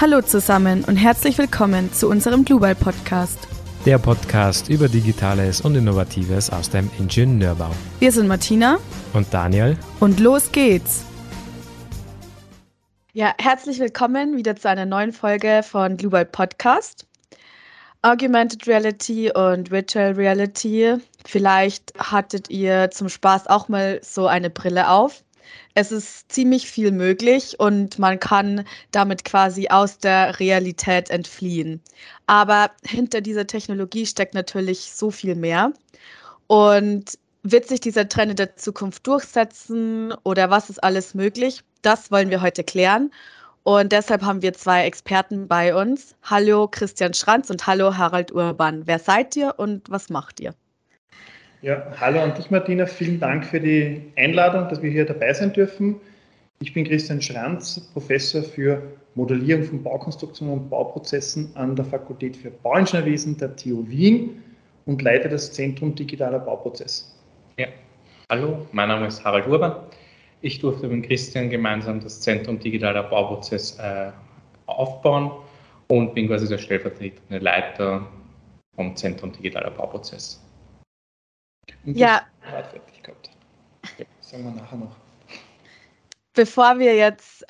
Hallo zusammen und herzlich willkommen zu unserem Global-Podcast. Der Podcast über Digitales und Innovatives aus dem Ingenieurbau. Wir sind Martina und Daniel und los geht's! Ja, herzlich willkommen wieder zu einer neuen Folge von Global Podcast. Augmented Reality und Virtual Reality. Vielleicht hattet ihr zum Spaß auch mal so eine Brille auf. Es ist ziemlich viel möglich und man kann damit quasi aus der Realität entfliehen. Aber hinter dieser Technologie steckt natürlich so viel mehr. Und wird sich dieser Trend in der Zukunft durchsetzen oder was ist alles möglich? Das wollen wir heute klären. Und deshalb haben wir zwei Experten bei uns. Hallo Christian Schranz und hallo Harald Urban. Wer seid ihr und was macht ihr? Ja, hallo an dich Martina, vielen Dank für die Einladung, dass wir hier dabei sein dürfen. Ich bin Christian Schranz, Professor für Modellierung von Baukonstruktionen und Bauprozessen an der Fakultät für Bauingenieurwesen der TU Wien und leite das Zentrum Digitaler Bauprozess. Ja, hallo, mein Name ist Harald Urban. Ich durfte mit Christian gemeinsam das Zentrum Digitaler Bauprozess aufbauen und bin quasi der stellvertretende Leiter vom Zentrum Digitaler Bauprozess. Und ja, fertig gehabt. Das sagen wir nachher noch. Bevor wir jetzt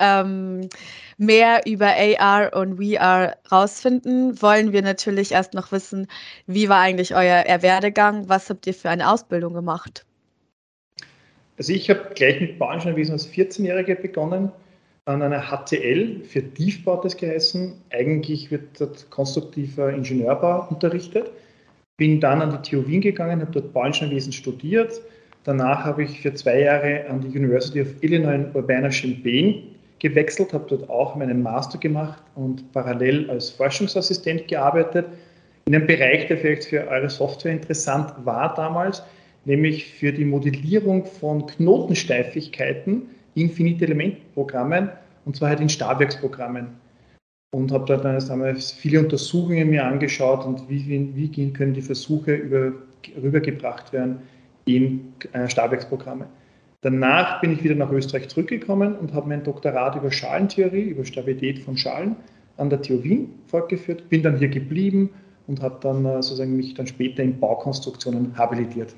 mehr über AR und VR rausfinden, wollen wir natürlich erst noch wissen, wie war eigentlich euer Werdegang? Was habt ihr für eine Ausbildung gemacht? Also ich habe gleich mit Bauingenieurwesen als 14-Jähriger begonnen, an einer HTL, für Tiefbau das geheißen. Eigentlich wird dort konstruktiver Ingenieurbau unterrichtet. Bin dann an die TU Wien gegangen, habe dort Bauingenieurwesen studiert. Danach habe ich für 2 Jahre an die University of Illinois in Urbana-Champaign gewechselt, habe dort auch meinen Master gemacht und parallel als Forschungsassistent gearbeitet. In einem Bereich, der vielleicht für eure Software interessant war damals, nämlich für die Modellierung von Knotensteifigkeiten in Finite-Element-Programmen, und zwar halt in Stabwerksprogrammen. Und habe dort damals viele Untersuchungen mir angeschaut und wie können die Versuche rübergebracht werden in Stabwerksprogramme. Danach bin ich wieder nach Österreich zurückgekommen und habe mein Doktorat über Schalentheorie, über Stabilität von Schalen an der TU Wien fortgeführt, bin dann hier geblieben und habe dann sozusagen mich dann später in Baukonstruktionen habilitiert.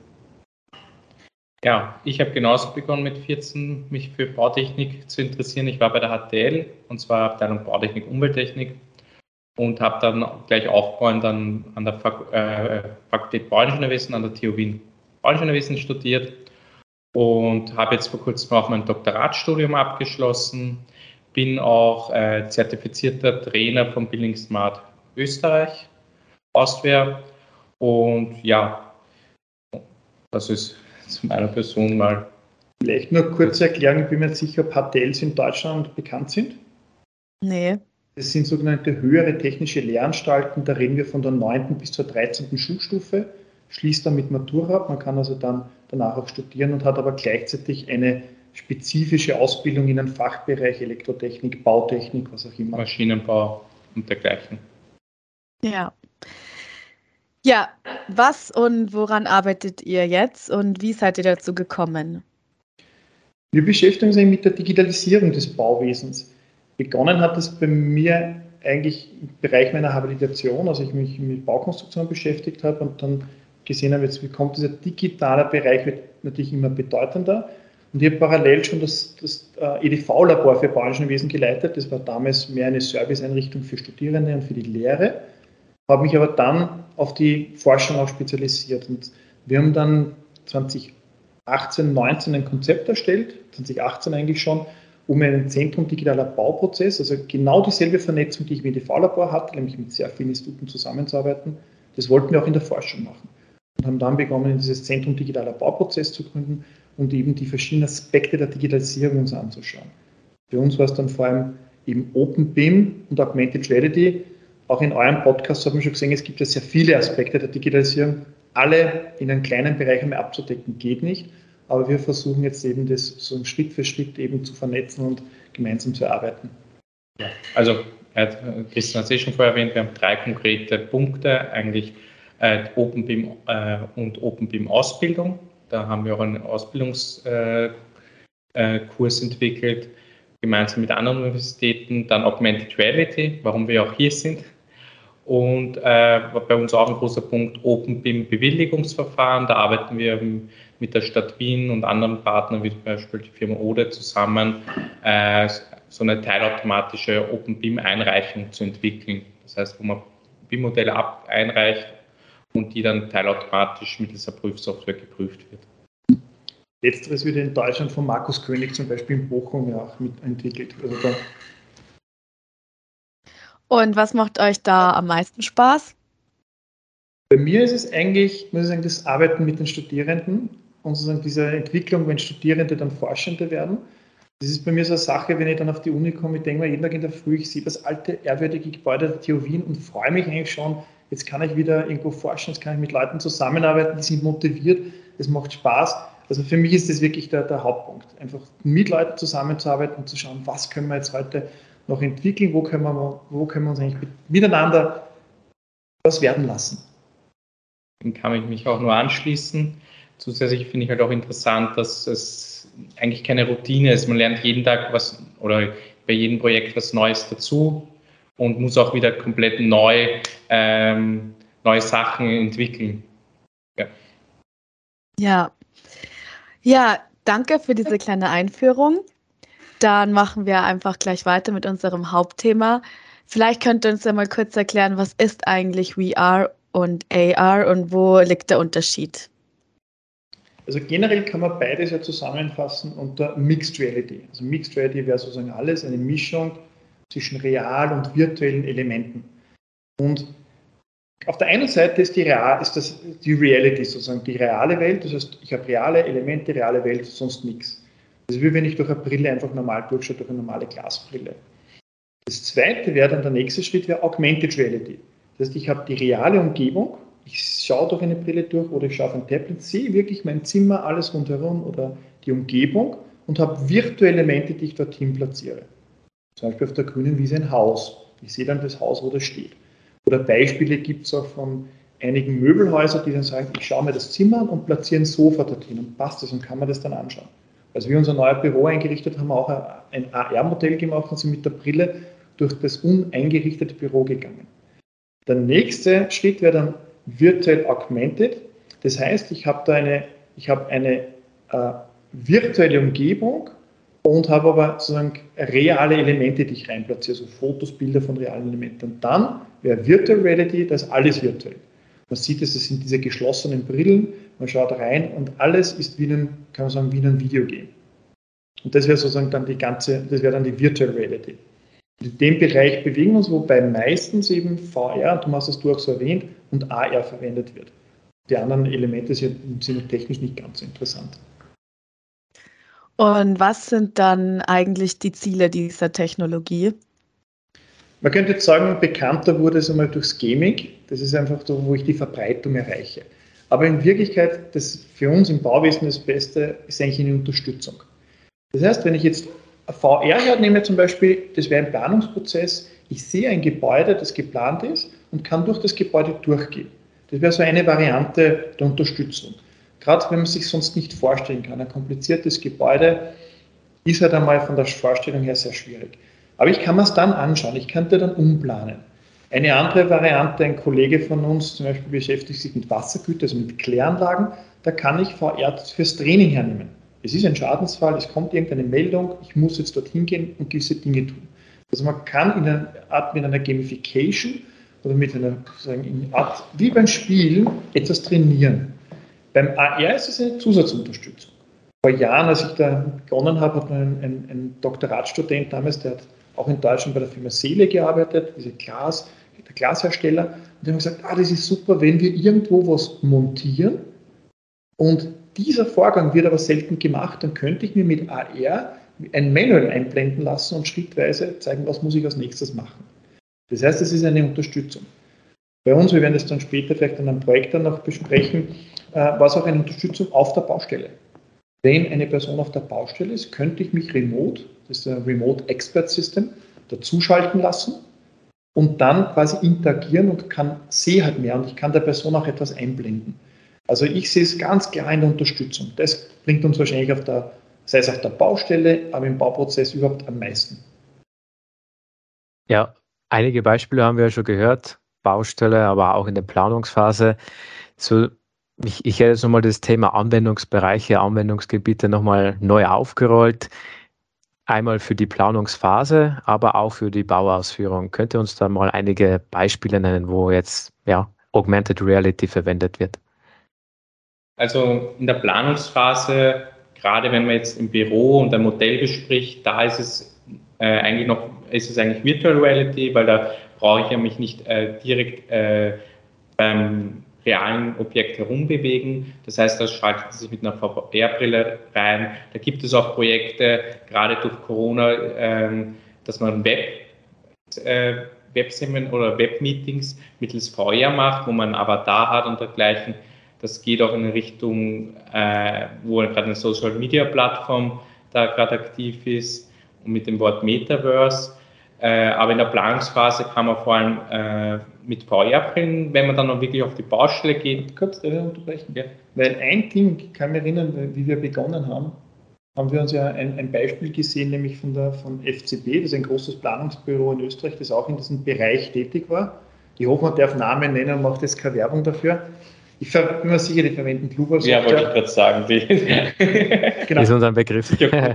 Ja, ich habe genauso begonnen mit 14, mich für Bautechnik zu interessieren. Ich war bei der HTL, und zwar Abteilung Bautechnik, Umwelttechnik, und habe dann gleich aufbauend dann an der Fakultät Bauingenieurwesen an der TU Wien Bauingenieurwesen studiert und habe jetzt vor kurzem auch mein Doktoratsstudium abgeschlossen. Bin auch zertifizierter Trainer von Building Smart Österreich, Austria, und ja, das ist zu meiner Person mal. Vielleicht nur kurze Erklärung, ich bin mir nicht sicher, ob HTLs in Deutschland bekannt sind. Nee. Das sind sogenannte höhere technische Lehranstalten, da reden wir von der 9. bis zur 13. Schulstufe, schließt dann mit Matura ab, man kann also dann danach auch studieren und hat aber gleichzeitig eine spezifische Ausbildung in einem Fachbereich Elektrotechnik, Bautechnik, was auch immer. Maschinenbau und dergleichen. Ja. Ja, was und woran arbeitet ihr jetzt und wie seid ihr dazu gekommen? Wir beschäftigen uns mit der Digitalisierung des Bauwesens. Begonnen hat es bei mir eigentlich im Bereich meiner Habilitation, als ich mich mit Baukonstruktion beschäftigt habe und dann gesehen habe, jetzt kommt dieser digitale Bereich, wird natürlich immer bedeutender. Und ich habe parallel schon das EDV-Labor für Bauingenieurwesen geleitet. Das war damals mehr eine Serviceeinrichtung für Studierende und für die Lehre. Habe mich aber dann auf die Forschung auch spezialisiert. Und wir haben dann 2018, 19 ein Konzept erstellt, 2018 eigentlich schon, um ein Zentrum digitaler Bauprozess, also genau dieselbe Vernetzung, die ich im EDV-Labor hatte, nämlich mit sehr vielen Instituten zusammenzuarbeiten. Das wollten wir auch in der Forschung machen. Und haben dann begonnen, dieses Zentrum digitaler Bauprozess zu gründen und eben die verschiedenen Aspekte der Digitalisierung uns anzuschauen. Für uns war es dann vor allem eben OpenBIM und Augmented Reality. Auch in eurem Podcast hat man schon gesehen, es gibt ja sehr viele Aspekte der Digitalisierung. Alle in einem kleinen Bereich einmal abzudecken, geht nicht. Aber wir versuchen jetzt eben das so Schritt für Schritt eben zu vernetzen und gemeinsam zu erarbeiten. Ja, also Christian hat es schon vorher erwähnt, wir haben 3 konkrete Punkte, eigentlich OpenBIM und OpenBIM Ausbildung. Da haben wir auch einen Ausbildungskurs entwickelt. gemeinsam mit anderen Universitäten. Dann Augmented Reality, warum wir auch hier sind. Und bei uns auch ein großer Punkt Open-BIM-Bewilligungsverfahren. Da arbeiten wir mit der Stadt Wien und anderen Partnern, wie zum Beispiel die Firma Ode, zusammen, so eine teilautomatische Open-BIM-Einreichung zu entwickeln. Das heißt, wo man BIM-Modelle einreicht und die dann teilautomatisch mittels der Prüfsoftware geprüft wird. Letzteres wird in Deutschland von Markus König zum Beispiel in Bochum ja auch mitentwickelt. Also Und was macht euch da am meisten Spaß? bei mir ist es eigentlich, muss ich sagen, das Arbeiten mit den Studierenden und sozusagen diese Entwicklung, wenn Studierende dann Forschende werden. Das ist bei mir so eine Sache, wenn ich dann auf die Uni komme, ich denke mir jeden Tag in der Früh, ich sehe das alte, ehrwürdige Gebäude der TU Wien und freue mich eigentlich schon, jetzt kann ich wieder irgendwo forschen, jetzt kann ich mit Leuten zusammenarbeiten, die sind motiviert, es macht Spaß. Also für mich ist das wirklich der Hauptpunkt, einfach mit Leuten zusammenzuarbeiten und zu schauen, was können wir jetzt heute noch entwickeln, wo können wir uns eigentlich miteinander was werden lassen. Dem kann ich mich auch nur anschließen. Zusätzlich finde ich halt auch interessant, dass es eigentlich keine Routine ist. Man lernt jeden Tag was oder bei jedem Projekt was Neues dazu und muss auch wieder komplett neue Sachen entwickeln. Ja, danke für diese kleine Einführung. Dann machen wir einfach gleich weiter mit unserem Hauptthema. Vielleicht könnt ihr uns ja mal kurz erklären, was ist eigentlich VR und AR und wo liegt der Unterschied? Also generell kann man beides ja zusammenfassen unter Mixed Reality. Also Mixed Reality wäre sozusagen alles, eine Mischung zwischen real und virtuellen Elementen. Und auf der einen Seite ist die Reality, sozusagen die reale Welt. Das heißt, ich habe reale Elemente, reale Welt, sonst nichts. Das ist wie wenn ich durch eine Brille einfach normal durchschaue, durch eine normale Glasbrille. Das zweite wäre dann der nächste Schritt, wäre Augmented Reality. Das heißt, ich habe die reale Umgebung, ich schaue durch eine Brille durch oder ich schaue auf ein Tablet, sehe wirklich mein Zimmer, alles rundherum oder die Umgebung und habe virtuelle Elemente, die ich dorthin platziere. Zum Beispiel auf der grünen Wiese ein Haus. Ich sehe dann das Haus, wo das steht. Oder Beispiele gibt es auch von einigen Möbelhäusern, die dann sagen, ich schaue mir das Zimmer an und platziere ein Sofa dorthin und passt das und kann man das dann anschauen. Als wir unser neues Büro eingerichtet haben, wir auch ein AR-Modell gemacht und sind mit der Brille durch das uneingerichtete Büro gegangen. Der nächste Schritt wäre dann virtuell augmented. Das heißt, ich habe eine virtuelle Umgebung und habe aber sozusagen reale Elemente, die ich reinplatziere, also Fotos, Bilder von realen Elementen. Und dann wäre Virtual Reality, das ist alles virtuell. Man sieht es, das sind diese geschlossenen Brillen, man schaut rein und alles ist wie ein Videogame. Und das wäre sozusagen dann das wäre dann die Virtual Reality. In dem Bereich bewegen wir uns, wobei meistens eben VR, du hast es auch so erwähnt, und AR verwendet wird. Die anderen Elemente sind technisch nicht ganz so interessant. Und was sind dann eigentlich die Ziele dieser Technologie? Man könnte jetzt sagen, bekannter wurde es einmal durchs Gaming. Das ist einfach so, wo ich die Verbreitung erreiche. Aber in Wirklichkeit, das für uns im Bauwesen das Beste ist eigentlich eine Unterstützung. Das heißt, wenn ich jetzt VR hernehme zum Beispiel, das wäre ein Planungsprozess. Ich sehe ein Gebäude, das geplant ist und kann durch das Gebäude durchgehen. Das wäre so eine Variante der Unterstützung. Gerade wenn man sich sonst nicht vorstellen kann. Ein kompliziertes Gebäude ist halt einmal von der Vorstellung her sehr schwierig. Aber ich kann mir es dann anschauen, ich könnte dann umplanen. Eine andere Variante, ein Kollege von uns zum Beispiel beschäftigt sich mit Wassergütern, also mit Kläranlagen, da kann ich VR fürs Training hernehmen. Es ist ein Schadensfall, es kommt irgendeine Meldung, ich muss jetzt dorthin gehen und gewisse Dinge tun. Also man kann in einer Art mit einer Gamification oder mit einer Art, wie beim Spielen, etwas trainieren. Beim AR ist es eine Zusatzunterstützung. Vor Jahren, als ich da begonnen habe, hat ein Doktoratstudent damals, der hat auch in Deutschland bei der Firma Seele gearbeitet, der Glashersteller, und die haben gesagt, das ist super, wenn wir irgendwo was montieren und dieser Vorgang wird aber selten gemacht, dann könnte ich mir mit AR ein Manual einblenden lassen und schrittweise zeigen, was muss ich als nächstes machen. Das heißt, es ist eine Unterstützung. Bei uns, wir werden das dann später vielleicht in einem Projekt dann noch besprechen, war es auch eine Unterstützung auf der Baustelle. Wenn eine Person auf der Baustelle ist, könnte ich mich remote, das ist ein Remote Expert System, dazuschalten lassen und dann quasi interagieren und sehe halt mehr und ich kann der Person auch etwas einblenden. Also ich sehe es ganz klar in der Unterstützung. Das bringt uns wahrscheinlich auf der sei es auf der Baustelle, aber im Bauprozess überhaupt am meisten? Ja, einige Beispiele haben wir ja schon gehört, Baustelle, aber auch in der Planungsphase. So, ich hätte jetzt nochmal das Thema Anwendungsbereiche, Anwendungsgebiete nochmal neu aufgerollt. Einmal für die Planungsphase, aber auch für die Bauausführung. Könnt ihr uns da mal einige Beispiele nennen, wo jetzt Augmented Reality verwendet wird? Also in der Planungsphase, gerade wenn man jetzt im Büro und ein Modell bespricht, da ist es eigentlich Virtual Reality, weil da brauche ich ja mich nicht direkt beim realen Objekt herumbewegen. Das heißt, das schaltet sich mit einer VR-Brille rein. Da gibt es auch Projekte, gerade durch Corona, dass man Webseminare oder Webmeetings mittels VR macht, wo man einen Avatar hat und dergleichen. Das geht auch in eine Richtung, wo gerade eine Social-Media-Plattform da gerade aktiv ist und mit dem Wort Metaverse. Aber in der Planungsphase kann man vor allem mit VR-Brillen, wenn man dann noch wirklich auf die Baustelle geht. Kurz unterbrechen. Ja. Weil ein Ding, ich kann mich erinnern, wie wir begonnen haben wir uns ja ein Beispiel gesehen, nämlich von FCB, das ist ein großes Planungsbüro in Österreich, das auch in diesem Bereich tätig war. Ich hoffe, man darf Namen nennen und macht jetzt keine Werbung dafür. Ich bin mir sicher, die verwenden Global Software. Ja, wollte ich gerade sagen. Genau. Ist unser Begriff.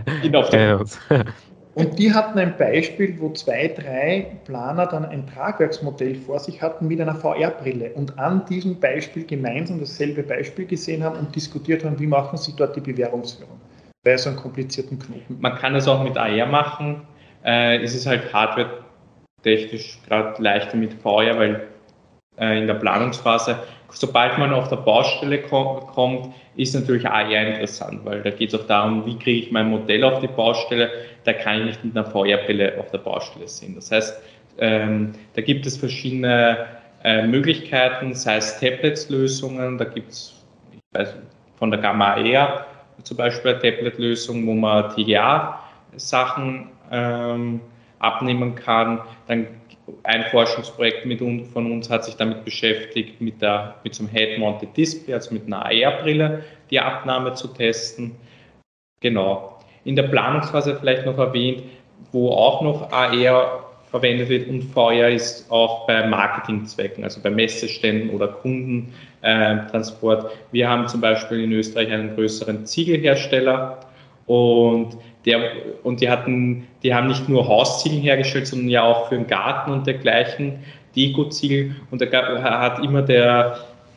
Und die hatten ein Beispiel, wo 2, 3 Planer dann ein Tragwerksmodell vor sich hatten mit einer VR-Brille und an diesem Beispiel gemeinsam dasselbe Beispiel gesehen haben und diskutiert haben, wie machen sie dort die Bewährungsführung bei so einem komplizierten Knoten. Man kann es auch mit AR machen. Es ist halt hardware-technisch gerade leichter mit VR, weil in der Planungsphase, sobald man auf der Baustelle kommt, ist natürlich AR interessant, weil da geht es auch darum, wie kriege ich mein Modell auf die Baustelle, da kann ich nicht mit einer VR-Brille auf der Baustelle sehen. Das heißt, da gibt es verschiedene Möglichkeiten, sei es Tablets-Lösungen, da gibt es von der Gamma Air zum Beispiel eine Tablet-Lösung, wo man TGA-Sachen abnehmen kann. Dann ein Forschungsprojekt von uns hat sich damit beschäftigt, mit so einem Head-Mounted Display, also mit einer AR-Brille, die Abnahme zu testen. Genau. In der Planungsphase vielleicht noch erwähnt, wo auch noch AR verwendet wird und VR ist auch bei Marketingzwecken, also bei Messeständen oder Kundentransport. Wir haben zum Beispiel in Österreich einen größeren Ziegelhersteller und die haben nicht nur Hausziegel hergestellt, sondern ja auch für den Garten und dergleichen Dekoziegel. Und da hat immer der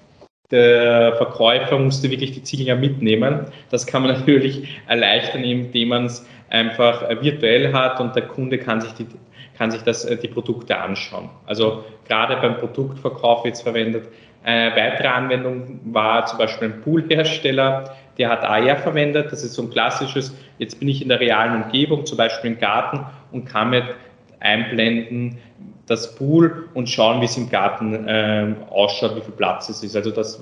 Verkäufer musste wirklich die Ziegel ja mitnehmen. Das kann man natürlich erleichtern, indem man es einfach virtuell hat und der Kunde kann sich die Produkte anschauen. Also gerade beim Produktverkauf jetzt verwendet. Eine weitere Anwendung war zum Beispiel ein Poolhersteller, der hat AR verwendet. Das ist so ein klassisches, jetzt bin ich in der realen Umgebung, zum Beispiel im Garten und kann mit einblenden das Pool und schauen, wie es im Garten ausschaut, wie viel Platz es ist. Also das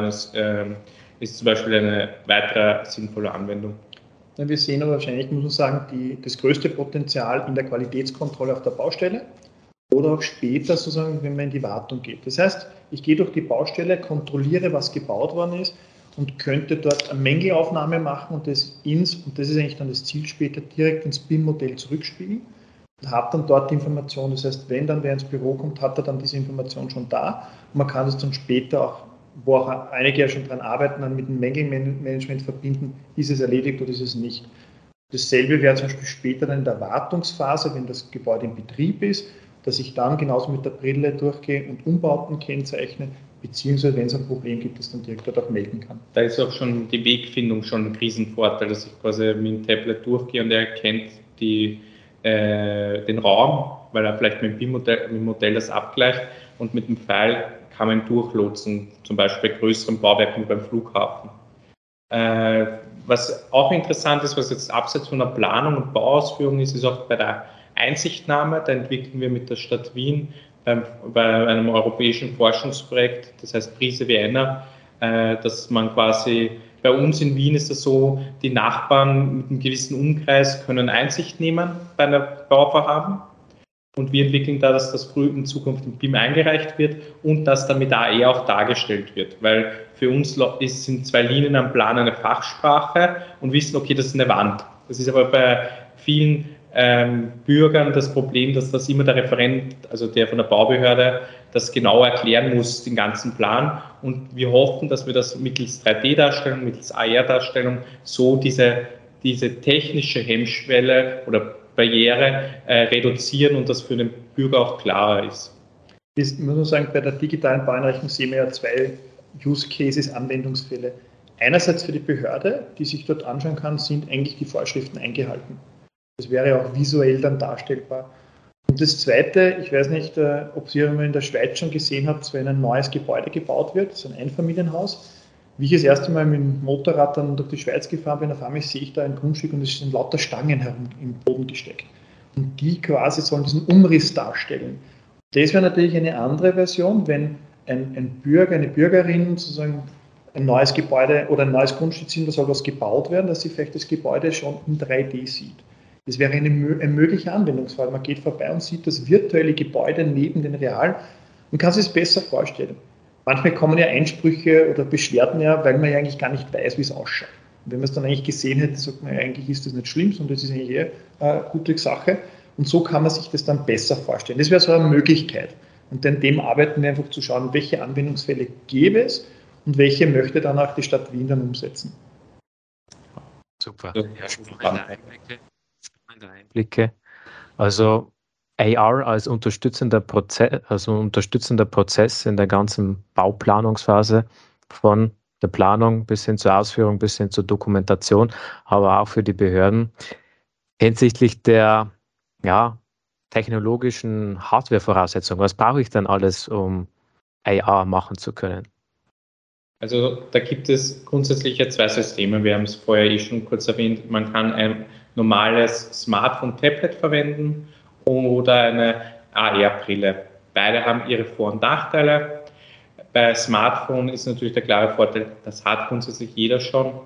ist zum Beispiel eine weitere sinnvolle Anwendung. Ja, wir sehen aber wahrscheinlich, muss man sagen, das größte Potenzial in der Qualitätskontrolle auf der Baustelle oder auch später sozusagen, wenn man in die Wartung geht. Das heißt, ich gehe durch die Baustelle, kontrolliere, was gebaut worden ist und könnte dort eine Mängelaufnahme machen und das ist eigentlich dann das Ziel später, direkt ins BIM-Modell zurückspiegeln und habe dann dort die Information. Das heißt, wenn dann wer ins Büro kommt, hat er dann diese Information schon da und man kann es dann später auch, wo auch einige ja schon dran arbeiten, dann mit dem Mängelmanagement verbinden, ist es erledigt oder ist es nicht. Dasselbe wäre zum Beispiel später dann in der Wartungsphase, wenn das Gebäude in Betrieb ist, dass ich dann genauso mit der Brille durchgehe und Umbauten kennzeichne, beziehungsweise wenn es ein Problem gibt, das dann direkt dort auch melden kann. Da ist auch schon die Wegfindung schon ein Riesenvorteil, dass ich quasi mit dem Tablet durchgehe und er erkennt den Raum, weil er vielleicht mit dem Modell das abgleicht und mit dem Pfeil kann man durchlotsen, zum Beispiel bei größeren Bauwerken beim Flughafen. Was auch interessant ist, was jetzt abseits von der Planung und Bauausführung ist, ist auch bei der Einsichtnahme. Da entwickeln wir mit der Stadt Wien bei einem europäischen Forschungsprojekt, das heißt Prise Vienna, dass man quasi, bei uns in Wien ist es so, die Nachbarn mit einem gewissen Umkreis können Einsicht nehmen bei einem Bauvorhaben. Und wir entwickeln da, dass das früh in Zukunft im BIM eingereicht wird und dass dann mit AR auch dargestellt wird. Weil für uns sind 2 Linien am Plan eine Fachsprache und wissen, okay, das ist eine Wand. Das ist aber bei vielen Bürgern das Problem, dass das immer der Referent, also der von der Baubehörde, das genau erklären muss, den ganzen Plan. Und wir hoffen, dass wir das mittels 3D-Darstellung, mittels AR-Darstellung so diese technische Hemmschwelle oder Barriere reduzieren und das für den Bürger auch klarer ist. Ich muss man sagen, bei der digitalen Baueinrichtung sehen wir ja 2 Use Cases, Anwendungsfälle. Einerseits für die Behörde, die sich dort anschauen kann, sind eigentlich die Vorschriften eingehalten. Das wäre auch visuell dann darstellbar. Und das Zweite, ich weiß nicht, ob Sie einmal in der Schweiz schon gesehen habt, wenn ein neues Gebäude gebaut wird, so ein Einfamilienhaus. Wie ich das erste Mal mit dem Motorrad dann durch die Schweiz gefahren bin, auf einmal sehe ich da ein Grundstück und es sind lauter Stangen herum im Boden gesteckt. Und die quasi sollen diesen Umriss darstellen. Das wäre natürlich eine andere Version, wenn ein Bürger, eine Bürgerin sozusagen ein neues Gebäude oder ein neues Grundstück sieht, da soll was gebaut werden, dass sie vielleicht das Gebäude schon in 3D sieht. Das wäre ein möglicher Anwendungsfall. Man geht vorbei und sieht das virtuelle Gebäude neben den realen und kann sich es besser vorstellen. Manchmal kommen ja Einsprüche oder Beschwerden ja, weil man ja eigentlich gar nicht weiß, wie es ausschaut. Und wenn man es dann eigentlich gesehen hätte, sagt man ja, eigentlich ist das nicht schlimm, sondern das ist eigentlich eher eine gute Sache. Und so kann man sich das dann besser vorstellen. Das wäre so eine Möglichkeit. Und an dem arbeiten wir einfach zu schauen, welche Anwendungsfälle gäbe es und welche möchte dann auch die Stadt Wien dann umsetzen. Super. Ja, spannende Einblicke. Also AR als unterstützender Prozess in der ganzen Bauplanungsphase von der Planung bis hin zur Ausführung, bis hin zur Dokumentation, aber auch für die Behörden hinsichtlich der technologischen Hardware-Voraussetzungen. Was brauche ich denn alles, um AR machen zu können? Also da gibt es grundsätzlich 2 Systeme. Wir haben es vorher schon kurz erwähnt. Man kann ein normales Smartphone-Tablet verwenden oder eine AR-Brille. Beide haben ihre Vor- und Nachteile. Bei Smartphone ist natürlich der klare Vorteil, das hat grundsätzlich jeder schon.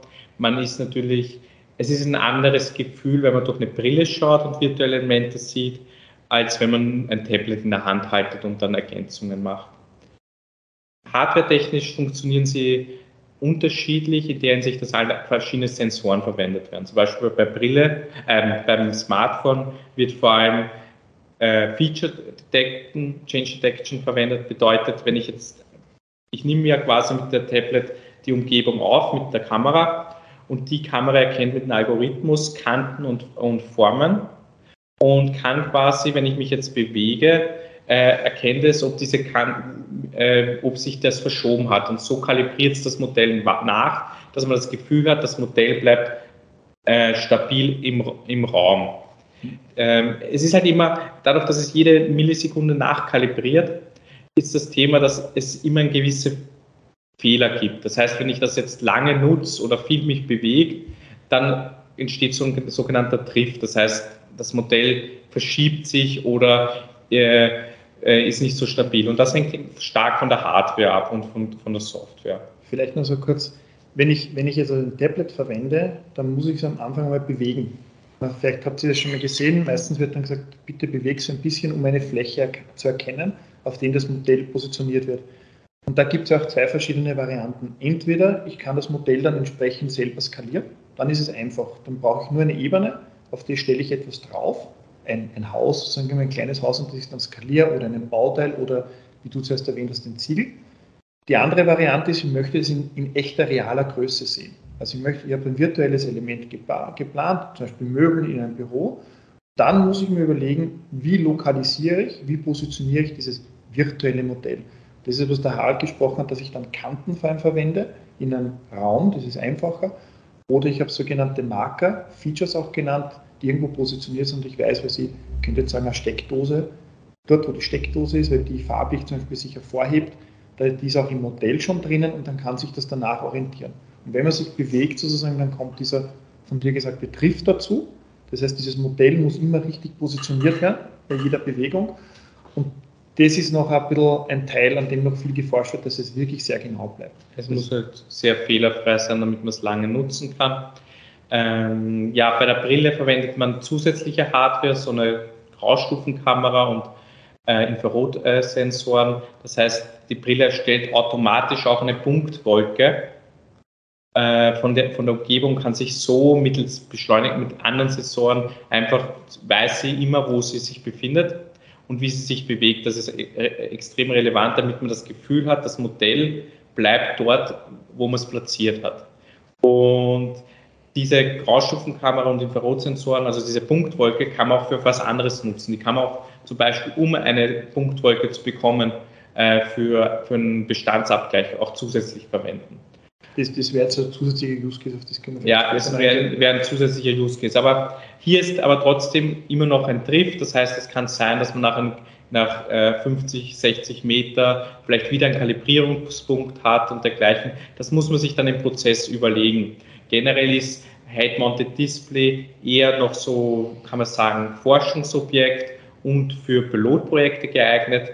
Es ist ein anderes Gefühl, wenn man durch eine Brille schaut und virtuelle Elemente sieht, als wenn man ein Tablet in der Hand haltet und dann Ergänzungen macht. Hardware-technisch funktionieren sie unterschiedlich, in der Hinsicht, dass halt verschiedene Sensoren verwendet werden. Zum Beispiel beim Smartphone wird vor allem Feature Detection, Change Detection verwendet. Bedeutet, ich nehme ja quasi mit der Tablet die Umgebung auf mit der Kamera und die Kamera erkennt mit einem Algorithmus Kanten und Formen und kann quasi, wenn ich mich jetzt bewege, erkennt es, ob sich das verschoben hat. Und so kalibriert es das Modell nach, dass man das Gefühl hat, das Modell bleibt stabil im Raum. Es ist halt immer, dadurch, dass es jede Millisekunde nachkalibriert, ist das Thema, dass es immer einen gewissen Fehler gibt. Das heißt, wenn ich das jetzt lange nutze oder viel mich bewege, dann entsteht so ein sogenannter Drift. Das heißt, das Modell verschiebt sich oder ist nicht so stabil. Und das hängt stark von der Hardware ab und von der Software. Vielleicht noch so kurz, wenn ich jetzt ein Tablet verwende, dann muss ich es am Anfang mal bewegen. Vielleicht habt ihr das schon mal gesehen, meistens wird dann gesagt, bitte bewege es ein bisschen, um eine Fläche zu erkennen, auf der das Modell positioniert wird. Und da gibt es auch 2 verschiedene Varianten. Entweder ich kann das Modell dann entsprechend selber skalieren, dann ist es einfach. Dann brauche ich nur eine Ebene, auf die stelle ich etwas drauf, ein Haus, sagen wir mal ein kleines Haus, und das ich dann skaliere oder einen Bauteil oder, wie du zuerst erwähnt hast, den Ziegel. Die andere Variante ist, ich möchte es in echter, realer Größe sehen. Also ich habe ein virtuelles Element geplant, zum Beispiel Möbel in einem Büro. Dann muss ich mir überlegen, wie lokalisiere ich, wie positioniere ich dieses virtuelle Modell. Das ist, was der Harald gesprochen hat, dass ich dann Kanten vor allem verwende in einem Raum, das ist einfacher. Oder ich habe sogenannte Marker, Features auch genannt, die irgendwo positioniert sind und ich weiß, was ich könnte jetzt sagen, eine Steckdose, dort wo die Steckdose ist, weil die farblich zum Beispiel sich hervorhebt, die ist auch im Modell schon drinnen und dann kann sich das danach orientieren. Und wenn man sich bewegt sozusagen, dann kommt dieser von dir gesagte Drift dazu. Das heißt, dieses Modell muss immer richtig positioniert werden bei jeder Bewegung. Und das ist noch ein bisschen ein Teil, an dem noch viel geforscht wird, dass es wirklich sehr genau bleibt. Es muss halt sehr fehlerfrei sein, damit man es lange nutzen kann. Bei der Brille verwendet man zusätzliche Hardware, so eine Graustufenkamera und Infrarotsensoren. Das heißt, die Brille erstellt automatisch auch eine Punktwolke von der Umgebung, kann sich so mittels Beschleunigen mit anderen Sensoren einfach, weiß sie immer, wo sie sich befindet und wie sie sich bewegt. Das ist extrem relevant, damit man das Gefühl hat, das Modell bleibt dort, wo man es platziert hat. Und diese Graustufenkamera und Infrarotsensoren, also diese Punktwolke, kann man auch für was anderes nutzen. Die kann man auch zum Beispiel, um eine Punktwolke zu bekommen, für einen Bestandsabgleich auch zusätzlich verwenden. Das wäre jetzt ein zusätzlicher Use Case, auf das können wir ja, das wäre ein zusätzlicher Use Case. Aber hier ist aber trotzdem immer noch ein Drift. Das heißt, es kann sein, dass man nach 50, 60 Meter vielleicht wieder einen Kalibrierungspunkt hat und dergleichen. Das muss man sich dann im Prozess überlegen. Generell ist Head-Mounted Display eher noch so, kann man sagen, Forschungsobjekt und für Pilotprojekte geeignet.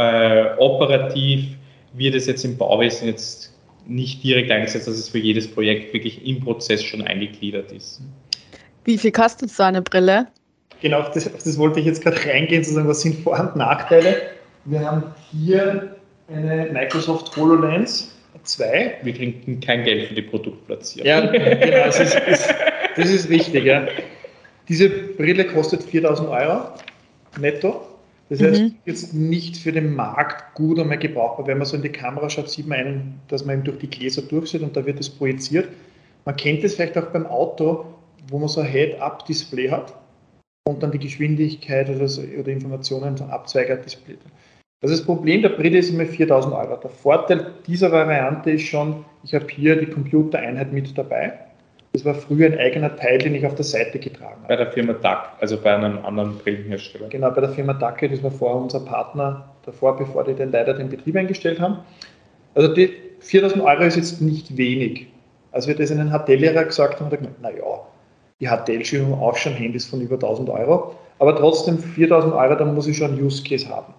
Operativ wird es jetzt im Bauwesen jetzt nicht direkt eingesetzt, dass es für jedes Projekt wirklich im Prozess schon eingegliedert ist. Wie viel kostet so eine Brille? Genau, auf das wollte ich jetzt gerade reingehen, zu sagen, was sind Vor- und Nachteile. Wir haben hier eine Microsoft HoloLens 2. Wir kriegen kein Geld für die Produktplatzierung. Ja, genau, das ist richtig. Ja. Diese Brille kostet 4.000 € netto. Das heißt, jetzt nicht für den Markt gut einmal gebrauchbar. Wenn man so in die Kamera schaut, sieht man dass man eben durch die Gläser durchsieht und da wird es projiziert. Man kennt es vielleicht auch beim Auto, wo man so ein Head-Up-Display hat und dann die Geschwindigkeit oder Informationen vom Abzweiger-Display. Also das Problem der Brille ist immer 4.000 €. Der Vorteil dieser Variante ist schon, ich habe hier die Computereinheit mit dabei. Das war früher ein eigener Teil, den ich auf der Seite getragen habe. Bei der Firma DAC, also bei einem anderen Brillenhersteller. Genau, bei der Firma DAC, das war vorher unser Partner davor, bevor die dann leider den Betrieb eingestellt haben. Also die 4.000 € ist jetzt nicht wenig. Als wir das in den HTL-Lehrer gesagt haben, hat er gemeint, naja, die HTL-Schirme haben auch schon Handys von über 1.000 €, aber trotzdem 4.000 €, da muss ich schon einen Use Case haben.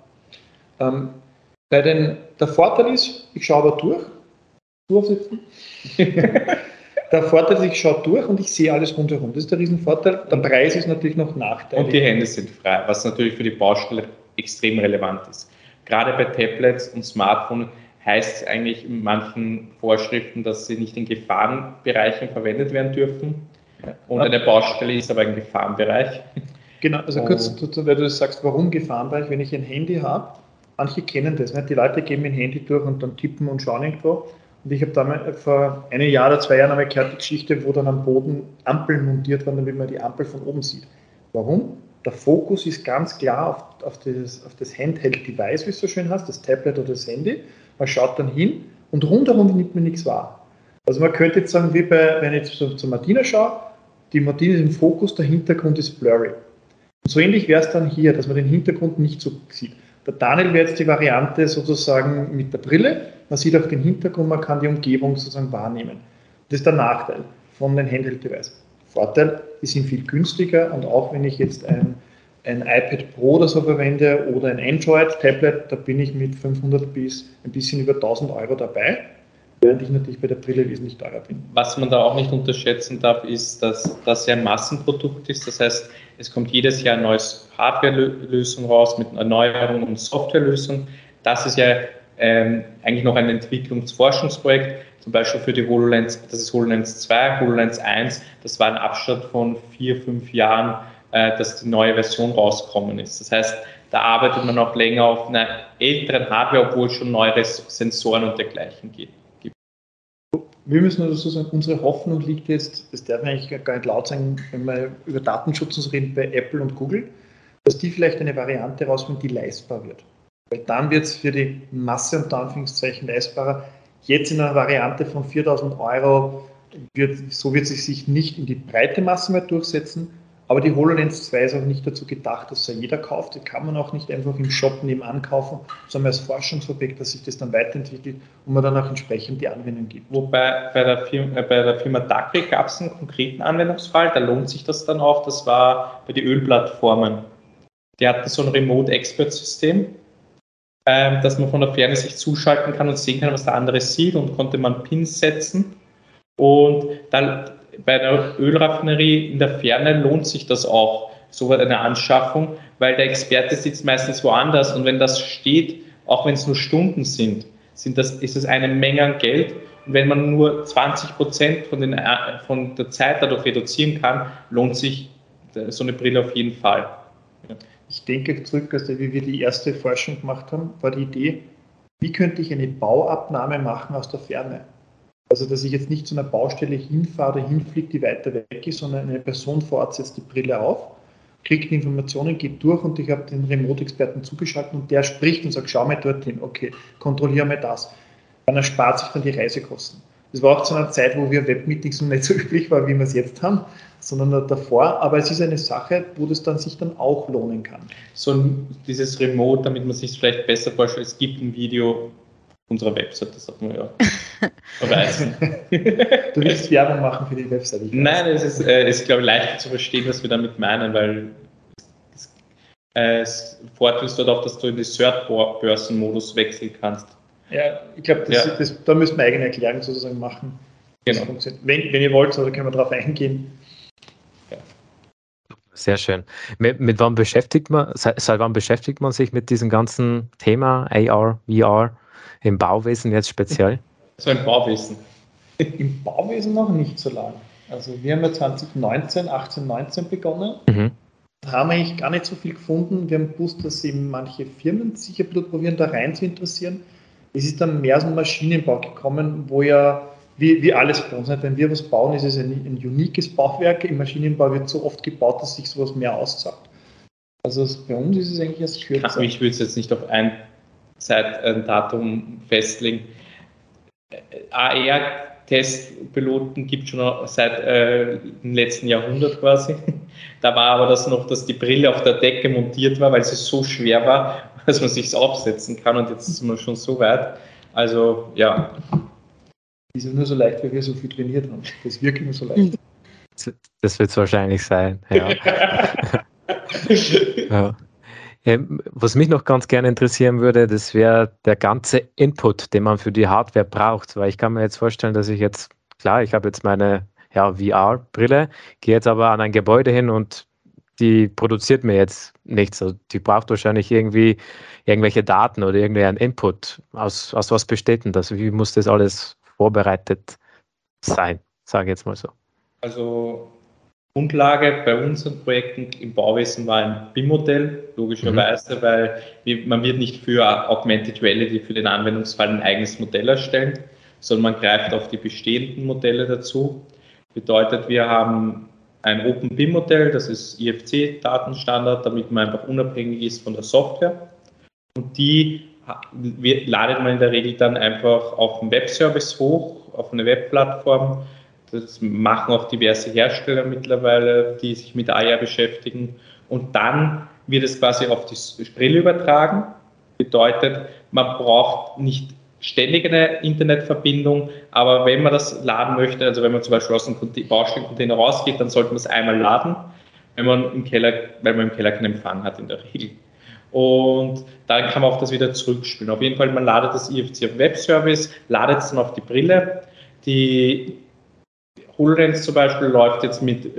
Der Vorteil ist, ich schaue da durch. Durchsitzen. Der Vorteil ist, ich schaue durch und ich sehe alles rundherum. Das ist der Riesenvorteil. Der Preis ist natürlich noch nachteilig. Und die Hände sind frei, was natürlich für die Baustelle extrem relevant ist. Gerade bei Tablets und Smartphones heißt es eigentlich in manchen Vorschriften, dass sie nicht in Gefahrenbereichen verwendet werden dürfen. Und eine Baustelle ist aber ein Gefahrenbereich. Genau, also kurz, weil du sagst, warum Gefahrenbereich, wenn ich ein Handy habe, manche kennen das, nicht? Die Leute geben ein Handy durch und dann tippen und schauen irgendwo. Und ich habe damals vor einem Jahr oder 2 Jahren einmal gehört, die Geschichte, wo dann am Boden Ampeln montiert waren, damit man die Ampel von oben sieht. Warum? Der Fokus ist ganz klar auf das Handheld-Device, wie es so schön heißt, das Tablet oder das Handy. Man schaut dann hin und rundherum nimmt man nichts wahr. Also man könnte jetzt sagen, wenn ich jetzt zu Martina schaue, die Martina ist im Fokus, der Hintergrund ist blurry. Und so ähnlich wäre es dann hier, dass man den Hintergrund nicht so sieht. Der Daniel wäre jetzt die Variante sozusagen mit der Brille. Man sieht auch den Hintergrund, man kann die Umgebung sozusagen wahrnehmen. Das ist der Nachteil von den Handheld-Devices. Vorteil, die sind viel günstiger und auch wenn ich jetzt ein iPad Pro oder so verwende oder ein Android-Tablet, da bin ich mit 500 bis ein bisschen über 1.000 € dabei, während ich natürlich bei der Brille wesentlich teurer bin. Was man da auch nicht unterschätzen darf, ist, dass das ja ein Massenprodukt ist. Das heißt, es kommt jedes Jahr eine neue Hardware-Lösung raus mit Erneuerung und Softwarelösung. Das ist ja eigentlich noch ein Entwicklungsforschungsprojekt, zum Beispiel für die HoloLens, das ist HoloLens 2, HoloLens 1, das war ein Abstand von 4, 5 Jahren, dass die neue Version rausgekommen ist. Das heißt, da arbeitet man noch länger auf einer älteren Hardware, obwohl es schon neuere Sensoren und dergleichen gibt. Wir müssen also sagen, unsere Hoffnung liegt jetzt, das darf man eigentlich gar nicht laut sagen, wenn wir über Datenschutz reden, bei Apple und Google, dass die vielleicht eine Variante rausbringen, die leistbar wird. Weil dann wird es für die Masse unter Anführungszeichen leistbarer. Jetzt in einer Variante von 4.000 €, so wird es sich nicht in die breite Masse mehr durchsetzen, aber die HoloLens 2 ist auch nicht dazu gedacht, dass jeder kauft. Die kann man auch nicht einfach im Shop nebenan kaufen, sondern als Forschungsobjekt, dass sich das dann weiterentwickelt und man dann auch entsprechend die Anwendung gibt. Wobei bei der Firma DAC gab es einen konkreten Anwendungsfall, da lohnt sich das dann auch, das war bei den Ölplattformen. Die hatten so ein Remote-Expert-System, dass man von der Ferne sich zuschalten kann und sehen kann, was der andere sieht, und konnte man Pins setzen. Und dann bei einer Ölraffinerie in der Ferne lohnt sich das auch, so eine Anschaffung, weil der Experte sitzt meistens woanders und wenn das steht, auch wenn es nur Stunden sind, ist das eine Menge an Geld. Und wenn man nur 20% von der Zeit dadurch reduzieren kann, lohnt sich so eine Brille auf jeden Fall. Ja. Ich denke zurück, also wie wir die erste Forschung gemacht haben, war die Idee, wie könnte ich eine Bauabnahme machen aus der Ferne? Also, dass ich jetzt nicht zu einer Baustelle hinfahre oder hinfliege, die weiter weg ist, sondern eine Person vor Ort setzt die Brille auf, kriegt die Informationen, geht durch und ich habe den Remote-Experten zugeschaltet und der spricht und sagt, schau mal dorthin, okay, kontrolliere mal das. Dann erspart sich dann die Reisekosten. Das war auch zu einer Zeit, wo wir Webmeetings noch nicht so üblich waren, wie wir es jetzt haben, sondern davor. Aber es ist eine Sache, wo das dann sich dann auch lohnen kann. So dieses Remote, damit man sich vielleicht besser vorstellt, es gibt ein Video unserer Website, das hat man ja verweisen. Du willst Werbung machen für die Website? Nein, es ist, glaube ich, leichter zu verstehen, was wir damit meinen, weil es fordert dort auch, dass du in den Third-Person-Modus wechseln kannst. Ja, ich glaube, da müssen wir eigene Erklärungen sozusagen machen. Genau. Wenn ihr wollt, oder können wir darauf eingehen. Ja. Sehr schön. Mit wann seit wann beschäftigt man sich mit diesem ganzen Thema AR, VR im Bauwesen jetzt speziell? So im Bauwesen. Im Bauwesen noch nicht so lange. Also wir haben ja 18, 19 begonnen. Da haben wir eigentlich gar nicht so viel gefunden. Wir haben gewusst, dass eben manche Firmen sich ein bisschen probieren, da rein zu interessieren. Es ist dann mehr so ein Maschinenbau gekommen, wo ja, wie alles bei uns, wenn wir was bauen, ist es ein uniques Bauwerk. Im Maschinenbau wird so oft gebaut, dass sich sowas mehr auszahlt. Also bei uns ist es eigentlich erst kürzer. Ich will es jetzt nicht auf ein Datum festlegen. AR-Testpiloten gibt es schon seit dem letzten Jahrhundert quasi. Da war aber das noch, dass die Brille auf der Decke montiert war, weil sie so schwer war, dass man sich aufsetzen kann und jetzt ist man schon so weit. Also ja. Die sind nur so leicht, weil wir so viel trainiert haben. Das ist wirklich nur so leicht. Das wird es wahrscheinlich sein. Ja. Ja. Was mich noch ganz gerne interessieren würde, das wäre der ganze Input, den man für die Hardware braucht. Weil ich kann mir jetzt vorstellen, dass ich jetzt, klar, ich habe jetzt meine VR-Brille, gehe jetzt aber an ein Gebäude hin und die produziert mir jetzt nichts. Also die braucht wahrscheinlich irgendwelche Daten oder irgendeinen Input. Aus was besteht denn das? Wie muss das alles vorbereitet sein, sage ich jetzt mal so. Also Grundlage bei unseren Projekten im Bauwesen war ein BIM-Modell, logischerweise, weil man wird nicht für Augmented Reality für den Anwendungsfall ein eigenes Modell erstellen, sondern man greift auf die bestehenden Modelle dazu. Bedeutet, wir haben ein Open BIM-Modell, das ist IFC-Datenstandard, damit man einfach unabhängig ist von der Software. Und die ladet man in der Regel dann einfach auf einen Webservice hoch, auf eine Webplattform. Das machen auch diverse Hersteller mittlerweile, die sich mit AR beschäftigen. Und dann wird es quasi auf die Brille übertragen. Bedeutet, man braucht nicht ständig eine Internetverbindung, aber wenn man das laden möchte, also wenn man zum Beispiel aus dem Baustellencontainer rausgeht, dann sollte man es einmal laden, weil man im Keller keinen Empfang hat in der Regel. Und dann kann man auch das wieder zurückspielen. Auf jeden Fall, man ladet das IFC auf Webservice, ladet es dann auf die Brille. Die HoloLens zum Beispiel läuft jetzt mit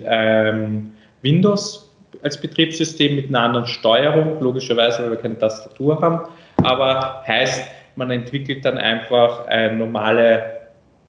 Windows als Betriebssystem mit einer anderen Steuerung, logischerweise, weil wir keine Tastatur haben, aber heißt, man entwickelt dann einfach eine normale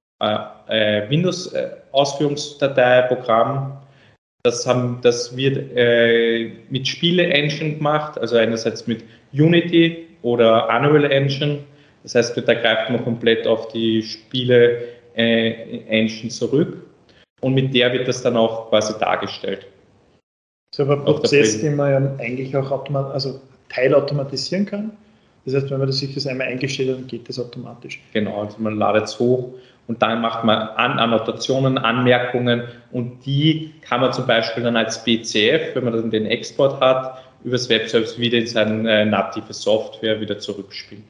Windows-Ausführungsdatei-Programm. Das wird mit Spiele-Engine gemacht, also einerseits mit Unity oder Unreal Engine. Das heißt, da greift man komplett auf die Spiele-Engine zurück und mit der wird das dann auch quasi dargestellt. Das ist aber ein Prozess, den man ja eigentlich auch teilautomatisieren kann. Das heißt, wenn man sich das einmal eingestellt hat, dann geht das automatisch. Genau, also man ladet es hoch und dann macht man Annotationen, Anmerkungen und die kann man zum Beispiel dann als BCF, wenn man dann den Export hat, übers Webservice wieder in seine native Software wieder zurückspielen.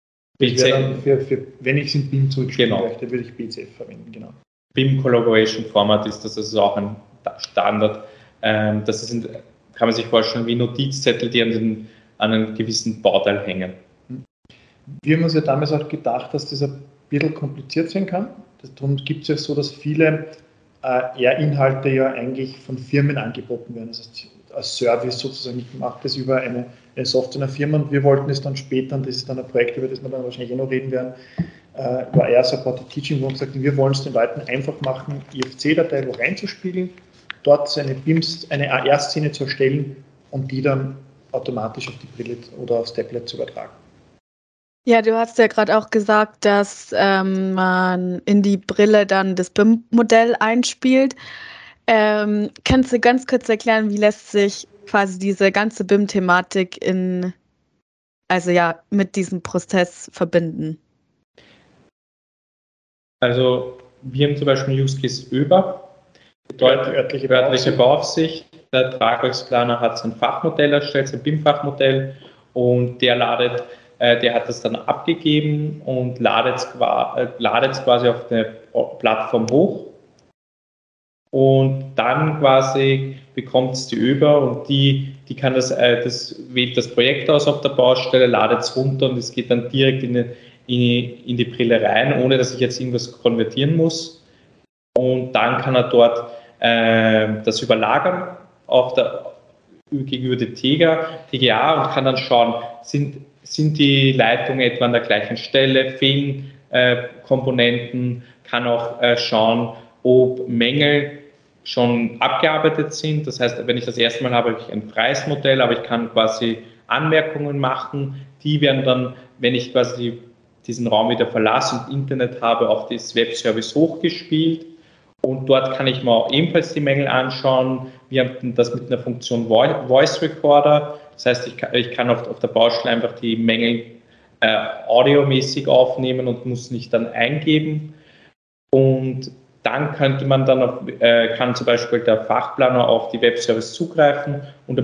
Wenn ich es in BIM zurückspielen möchte, würde ich BCF verwenden, genau. BIM Collaboration Format ist das, also auch ein Standard. Das kann man sich vorstellen wie Notizzettel, die an einem gewissen Bauteil hängen. Wir haben uns ja damals auch gedacht, dass das ein bisschen kompliziert sein kann. Darum gibt es ja so, dass viele Inhalte ja eigentlich von Firmen angeboten werden. Das heißt, als Service sozusagen. Ich mache das über eine Software einer Firma und wir wollten es dann später, und das ist dann ein Projekt, über das wir dann wahrscheinlich noch reden werden, über AR Supported Teaching, wo wir gesagt haben, wir wollen es den Leuten einfach machen, IFC-Datei wo reinzuspielen, dort eine AR-Szene zu erstellen und die dann automatisch auf die Brille oder aufs Tablet zu übertragen. Ja, du hast ja gerade auch gesagt, dass man in die Brille dann das BIM-Modell einspielt. Kannst du ganz kurz erklären, wie lässt sich quasi diese ganze BIM-Thematik mit diesem Prozess verbinden? Also wir haben zum Beispiel einen Use Case ÖBA, bedeutet örtliche Bauaufsicht. Der Tragwerksplaner hat sein Fachmodell erstellt, sein BIM-Fachmodell, und der hat das dann abgegeben und ladet es quasi auf eine Plattform hoch. Und dann quasi bekommt es die ÖBA und die kann das wählt das Projekt aus auf der Baustelle, ladet es runter und es geht dann direkt in die Brille rein, ohne dass ich jetzt irgendwas konvertieren muss. Und dann kann er dort das überlagern gegenüber der TGA und kann dann schauen, sind die Leitungen etwa an der gleichen Stelle, fehlen Komponenten, kann auch schauen, ob Mängel schon abgearbeitet sind. Das heißt, wenn ich das erste Mal habe ich ein freies Modell, aber ich kann quasi Anmerkungen machen. Die werden dann, wenn ich quasi diesen Raum wieder verlasse und Internet habe, auf das Webservice hochgespielt. Und dort kann ich mir auch ebenfalls die Mängel anschauen. Wir haben das mit einer Funktion Voice Recorder. Das heißt, ich kann auf der Baustelle einfach die Mängel audiomäßig aufnehmen und muss nicht dann eingeben. Und dann kann zum Beispiel der Fachplaner auf die Webservice zugreifen und einen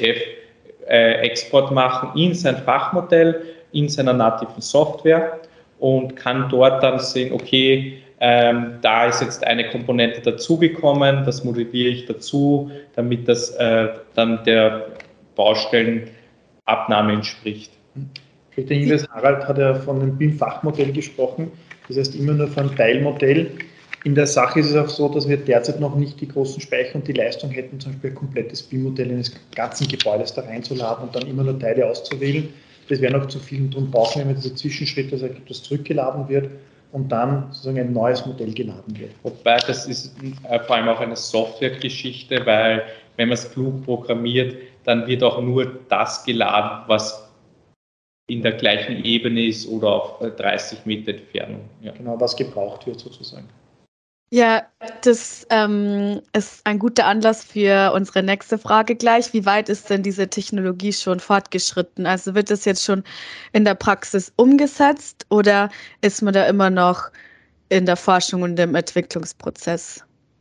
BCF-Export machen in sein Fachmodell, in seiner nativen Software und kann dort dann sehen, okay, da ist jetzt eine Komponente dazugekommen, das modelliere ich dazu, damit das dann der Baustellenabnahme entspricht. Der Hinweis, Harald hat ja von einem BIM-Fachmodell gesprochen, das heißt immer nur von einem Teilmodell. In der Sache ist es auch so, dass wir derzeit noch nicht die großen Speicher und die Leistung hätten, zum Beispiel ein komplettes BIM-Modell eines ganzen Gebäudes da reinzuladen und dann immer nur Teile auszuwählen. Das wäre noch zu viel und darum brauchen wir immer diese Zwischenschritte, dass etwas zurückgeladen wird und dann sozusagen ein neues Modell geladen wird. Wobei das ist vor allem auch eine Softwaregeschichte, weil wenn man es klug programmiert, dann wird auch nur das geladen, was in der gleichen Ebene ist oder auf 30 Meter Entfernung. Ja. Genau, was gebraucht wird sozusagen. Ja, das ist ein guter Anlass für unsere nächste Frage gleich. Wie weit ist denn diese Technologie schon fortgeschritten? Also wird das jetzt schon in der Praxis umgesetzt oder ist man da immer noch in der Forschung und im Entwicklungsprozess?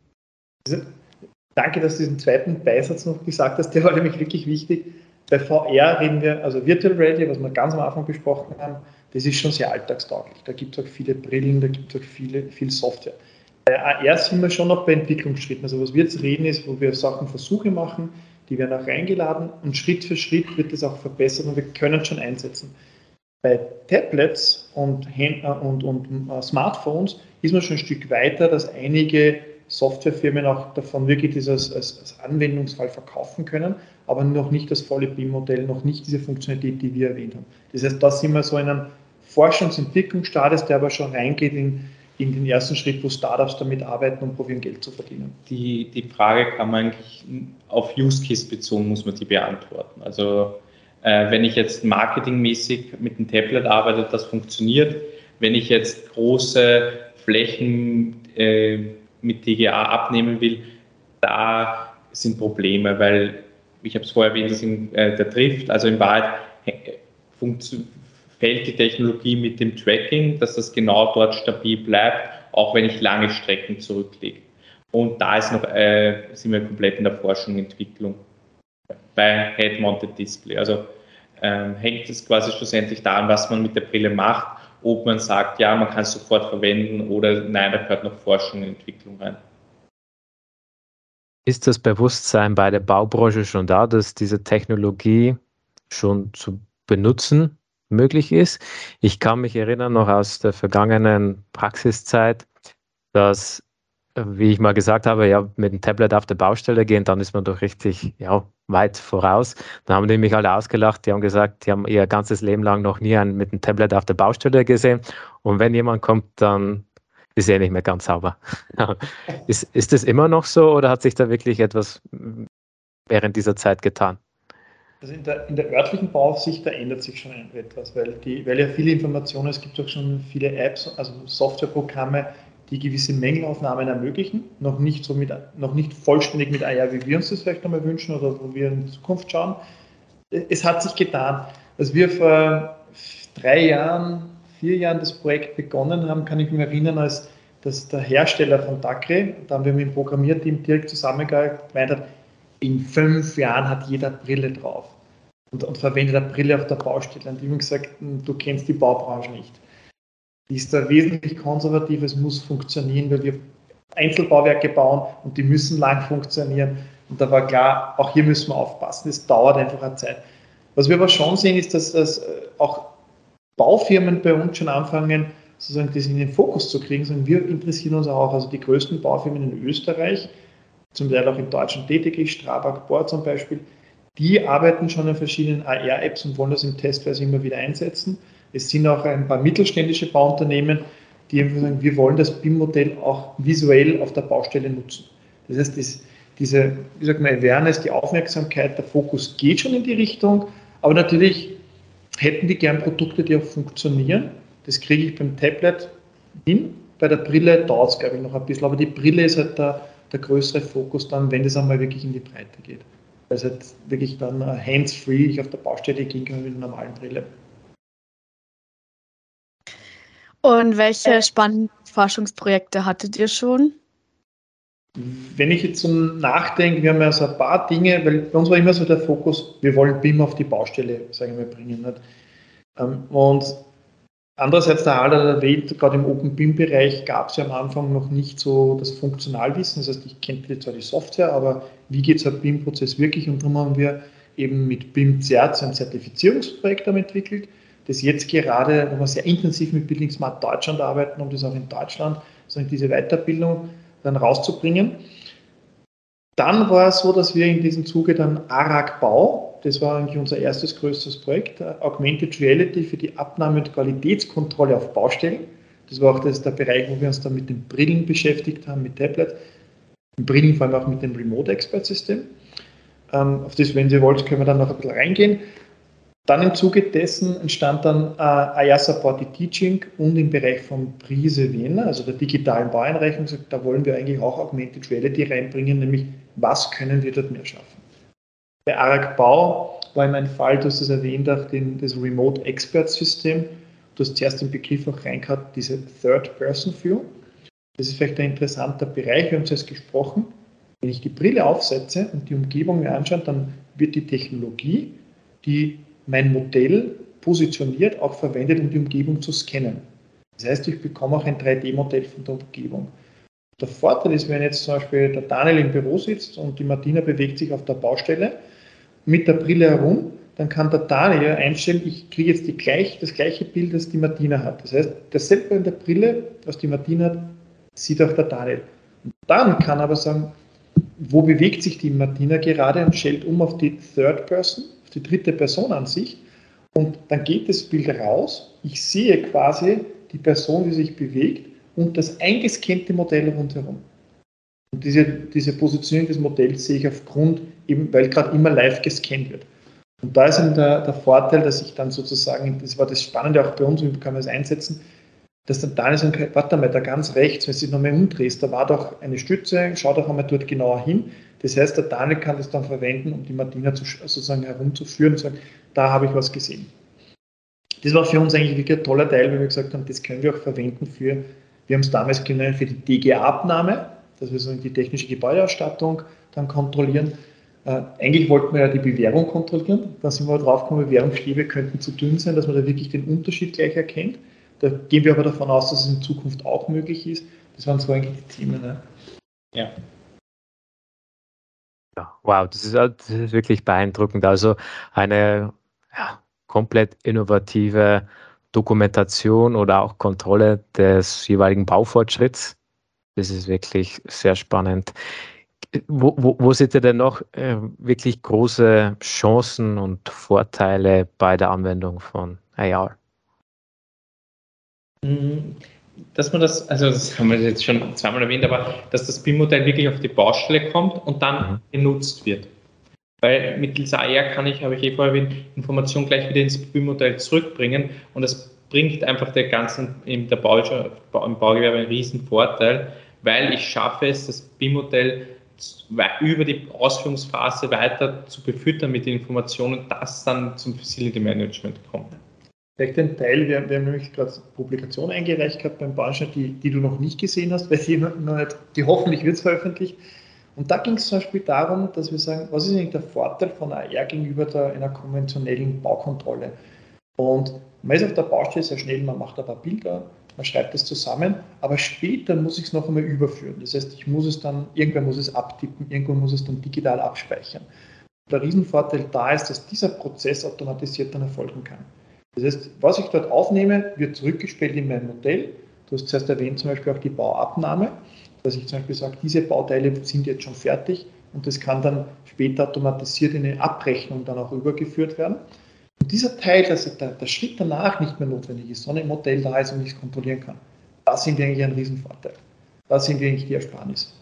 Danke, dass du diesen zweiten Beisatz noch gesagt hast. Der war nämlich wirklich wichtig. Bei VR reden wir, also Virtual Reality, was wir ganz am Anfang besprochen haben, das ist schon sehr alltagstauglich. Da gibt es auch viele Brillen, da gibt es auch viel Software. Bei AR sind wir schon noch bei Entwicklungsschritten. Also was wir jetzt reden ist, wo wir Versuche machen, die werden auch reingeladen und Schritt für Schritt wird das auch verbessert und wir können es schon einsetzen. Bei Tablets und Smartphones ist man schon ein Stück weiter, dass einige Softwarefirmen auch davon wirklich das als Anwendungsfall verkaufen können, aber noch nicht das volle BIM-Modell, noch nicht diese Funktionalität, die wir erwähnt haben. Das heißt, da sind wir so in einem Forschungs- und Entwicklungsstadium, der aber schon reingeht in den ersten Schritt, wo Startups damit arbeiten und probieren, Geld zu verdienen. Die Frage kann man eigentlich auf Use Case bezogen, muss man die beantworten. Also wenn ich jetzt marketingmäßig mit einem Tablet arbeite, das funktioniert. Wenn ich jetzt große Flächen mit TGA abnehmen will, da sind Probleme, weil, ich habe es vorher erwähnt, das in der Drift, also in Wahrheit fällt die Technologie mit dem Tracking, dass das genau dort stabil bleibt, auch wenn ich lange Strecken zurücklege. Und da sind wir komplett in der Forschung und Entwicklung bei Head-Mounted Display. Also hängt es quasi schlussendlich daran, was man mit der Brille macht, ob man sagt, ja, man kann es sofort verwenden oder nein, da gehört noch Forschung und Entwicklung rein. Ist das Bewusstsein bei der Baubranche schon da, dass diese Technologie schon zu benutzen möglich ist? Ich kann mich erinnern noch aus der vergangenen Praxiszeit, dass wie ich mal gesagt habe, ja, mit dem Tablet auf der Baustelle gehen, dann ist man doch richtig, ja, weit voraus. Dann haben die mich alle ausgelacht, die haben gesagt, die haben ihr ganzes Leben lang noch nie einen mit dem Tablet auf der Baustelle gesehen. Und wenn jemand kommt, dann ist er nicht mehr ganz sauber. Ist das immer noch so oder hat sich da wirklich etwas während dieser Zeit getan? Also in der örtlichen Bauaufsicht, da ändert sich schon etwas, weil ja viele Informationen, es gibt auch schon viele Apps, also Softwareprogramme, die gewisse Mängelaufnahmen ermöglichen, noch nicht vollständig mit AI, wie wir uns das vielleicht nochmal wünschen oder wo wir in die Zukunft schauen. Es hat sich getan. Als wir vor 3 Jahren, 4 Jahren das Projekt begonnen haben, kann ich mich erinnern, als dass der Hersteller von Dacre, da haben wir mit dem Programmierteam direkt zusammengearbeitet, gemeint hat, in 5 Jahren hat jeder Brille drauf und verwendet eine Brille auf der Baustelle. Und ich habe gesagt, du kennst die Baubranche nicht. Die ist da wesentlich konservativ, es muss funktionieren, weil wir Einzelbauwerke bauen und die müssen lang funktionieren. Und da war klar, auch hier müssen wir aufpassen, es dauert einfach eine Zeit. Was wir aber schon sehen, ist, dass auch Baufirmen bei uns schon anfangen, sozusagen das in den Fokus zu kriegen, sondern wir interessieren uns auch, also die größten Baufirmen in Österreich, zum Teil auch in Deutschland tätig ist, Strabag Bohr zum Beispiel, die arbeiten schon an verschiedenen AR-Apps und wollen das in Testweise immer wieder einsetzen. Es sind auch ein paar mittelständische Bauunternehmen, die einfach sagen, wir wollen das BIM-Modell auch visuell auf der Baustelle nutzen. Das heißt, diese, wie sagt man, Awareness, die Aufmerksamkeit, der Fokus geht schon in die Richtung, aber natürlich hätten die gern Produkte, die auch funktionieren. Das kriege ich beim Tablet hin. Bei der Brille dauert es, glaube ich, noch ein bisschen, aber die Brille ist halt der größere Fokus dann, wenn das einmal wirklich in die Breite geht. Weil es halt wirklich dann hands-free ich auf der Baustelle gehen kann mit einer normalen Brille. Und welche spannenden Forschungsprojekte hattet ihr schon? Wenn ich jetzt so nachdenke, wir haben ja so ein paar Dinge, weil bei uns war immer so der Fokus, wir wollen BIM auf die Baustelle, sagen wir, bringen. Und andererseits, der Harald hat erwähnt, gerade im Open BIM-Bereich gab es ja am Anfang noch nicht so das Funktionalwissen. Das heißt, ich kenne zwar die Software, aber wie geht so ein BIM-Prozess wirklich? Und darum haben wir eben mit BIM-Zert ein Zertifizierungsprojekt entwickelt, das jetzt gerade, wo wir sehr intensiv mit Building Smart Deutschland arbeiten, um das auch in Deutschland, diese Weiterbildung dann rauszubringen. Dann war es so, dass wir in diesem Zuge dann ARAG Bau, das war eigentlich unser erstes größtes Projekt, Augmented Reality für die Abnahme und Qualitätskontrolle auf Baustellen. Das war auch der Bereich, wo wir uns dann mit den Brillen beschäftigt haben, mit Tablet, mit Brillen vor allem auch mit dem Remote Expert System. Auf das, wenn Sie wollt, können wir dann noch ein bisschen reingehen. Dann im Zuge dessen entstand dann AR Supported Teaching und im Bereich von Prise Vienna, also der digitalen Baueinrichtung, da wollen wir eigentlich auch Augmented Reality reinbringen, nämlich was können wir dort mehr schaffen. Bei ARAG Bau war in meinem Fall, du hast das erwähnt, auch das Remote Expert System. Du hast zuerst den Begriff auch reingehabt, diese Third-Person-View. Das ist vielleicht ein interessanter Bereich, wir haben zuerst gesprochen. Wenn ich die Brille aufsetze und die Umgebung mir anschaue, dann wird die Technologie, die mein Modell positioniert, auch verwendet, um die Umgebung zu scannen. Das heißt, ich bekomme auch ein 3D-Modell von der Umgebung. Der Vorteil ist, wenn jetzt zum Beispiel der Daniel im Büro sitzt und die Martina bewegt sich auf der Baustelle mit der Brille herum, dann kann der Daniel einstellen, ich kriege jetzt das gleiche Bild, das die Martina hat. Das heißt, dasselbe in der Brille, was die Martina hat, sieht auch der Daniel. Und dann kann er aber sagen, wo bewegt sich die Martina gerade und stellt um auf die Third Person, auf die dritte Personenansicht und dann geht das Bild raus. Ich sehe quasi die Person, die sich bewegt und das eingescannte Modell rundherum. Und diese Positionierung des Modells sehe ich aufgrund, eben weil gerade immer live gescannt wird. Und da ist eben der Vorteil, dass ich dann sozusagen, das war das Spannende auch bei uns, wie kann man das einsetzen, dass dann Daniel sagt, warte mal, da ganz rechts, wenn du dich nochmal umdrehst, da war doch eine Stütze, schau doch einmal dort genauer hin. Das heißt, der Daniel kann das dann verwenden, um die Martina sozusagen herumzuführen und sagen, da habe ich was gesehen. Das war für uns eigentlich wirklich ein toller Teil, weil wir gesagt haben, das können wir auch verwenden wir haben es damals genannt, für die DGA-Abnahme, dass wir so die technische Gebäudeausstattung dann kontrollieren. Eigentlich wollten wir ja die Bewährung kontrollieren, da sind wir drauf gekommen, Bewährungsstäbe könnten zu dünn sein, dass man da wirklich den Unterschied gleich erkennt. Da gehen wir aber davon aus, dass es in Zukunft auch möglich ist. Das waren so eigentlich die Themen. Ne? Ja. Ja, wow, das ist wirklich beeindruckend. Also eine komplett innovative Dokumentation oder auch Kontrolle des jeweiligen Baufortschritts Das ist wirklich sehr spannend. Wo seht ihr denn noch wirklich große Chancen und Vorteile bei der Anwendung von AR? Dass man also das haben wir jetzt schon zweimal erwähnt, aber dass das BIM-Modell wirklich auf die Baustelle kommt und dann genutzt wird. Weil mittels AR habe ich vorher erwähnt, Informationen gleich wieder ins BIM-Modell zurückbringen und das bringt einfach der ganzen, im Baugewerbe einen riesen Vorteil, weil ich schaffe es, das BIM-Modell über die Ausführungsphase weiter zu befüttern mit den Informationen, dass dann zum Facility Management kommt. Vielleicht ein Teil, wir haben nämlich gerade eine Publikation eingereicht gehabt beim Baustein, die du noch nicht gesehen hast, weil die hoffentlich wird es veröffentlicht. Und da ging es zum Beispiel darum, dass wir sagen, was ist eigentlich der Vorteil von AR gegenüber einer konventionellen Baukontrolle? Und man ist auf der Baustelle sehr schnell, man macht ein paar Bilder, man schreibt es zusammen, aber später muss ich es noch einmal überführen. Das heißt, irgendwann muss es abtippen, irgendwann muss es dann digital abspeichern. Der Riesenvorteil da ist, dass dieser Prozess automatisiert dann erfolgen kann. Das heißt, was ich dort aufnehme, wird zurückgespielt in mein Modell. Du hast zuerst erwähnt, zum Beispiel auch die Bauabnahme, dass ich zum Beispiel sage, diese Bauteile sind jetzt schon fertig und das kann dann später automatisiert in eine Abrechnung dann auch übergeführt werden. Und dieser Teil, dass der Schritt danach nicht mehr notwendig ist, sondern im Modell da ist und ich es kontrollieren kann, das sind eigentlich ein Riesenvorteil. Das sind eigentlich die Ersparnisse.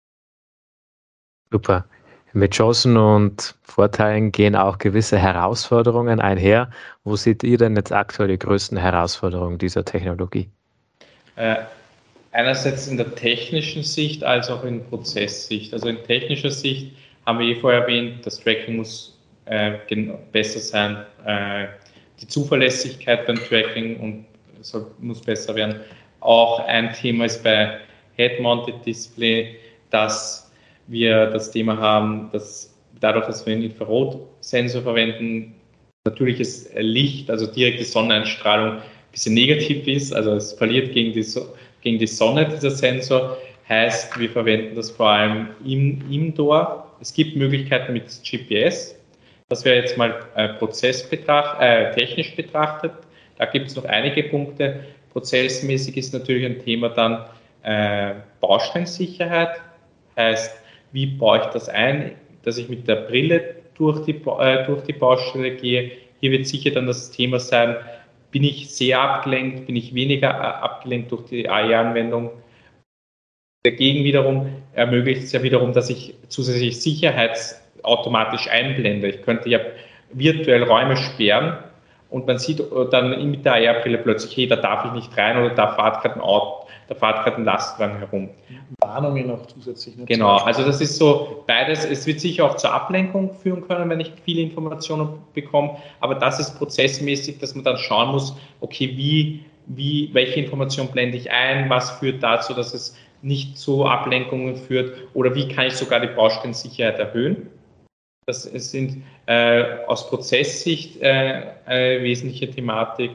Super. Mit Chancen und Vorteilen gehen auch gewisse Herausforderungen einher. Wo seht ihr denn jetzt aktuell die größten Herausforderungen dieser Technologie? Einerseits in der technischen Sicht als auch in Prozesssicht. Also in technischer Sicht haben wir vorher erwähnt, das Tracking muss besser sein, die Zuverlässigkeit beim Tracking muss besser werden. Auch ein Thema ist bei Head-Mounted Display, dass wir das Thema haben, dass dadurch, dass wir einen Infrarotsensor verwenden, natürliches Licht, also direkte Sonneneinstrahlung, ein bisschen negativ ist, also es verliert gegen die Sonne, dieser Sensor, heißt, wir verwenden das vor allem indoor. Es gibt Möglichkeiten mit GPS, das wäre jetzt mal technisch betrachtet, da gibt es noch einige Punkte. Prozessmäßig ist natürlich ein Thema dann Bausteinsicherheit, heißt, wie baue ich das ein, dass ich mit der Brille durch die Baustelle gehe. Hier wird sicher dann das Thema sein, bin ich sehr abgelenkt, bin ich weniger abgelenkt durch die AI-Anwendung. Dagegen wiederum ermöglicht es ja wiederum, dass ich zusätzlich sicherheitsautomatisch einblende. Ich könnte ja virtuell Räume sperren und man sieht dann mit der AR-Brille plötzlich, hey, da darf ich nicht rein oder da fährt gerade ein Lastwagen herum. Warnungen noch zusätzlich. Genau, also das ist so beides. Es wird sicher auch zur Ablenkung führen können, wenn ich viele Informationen bekomme, aber das ist prozessmäßig, dass man dann schauen muss, okay, welche Information blende ich ein, was führt dazu, dass es nicht zu Ablenkungen führt oder wie kann ich sogar die Baustellensicherheit erhöhen. Das sind aus Prozesssicht eine wesentliche Thematik.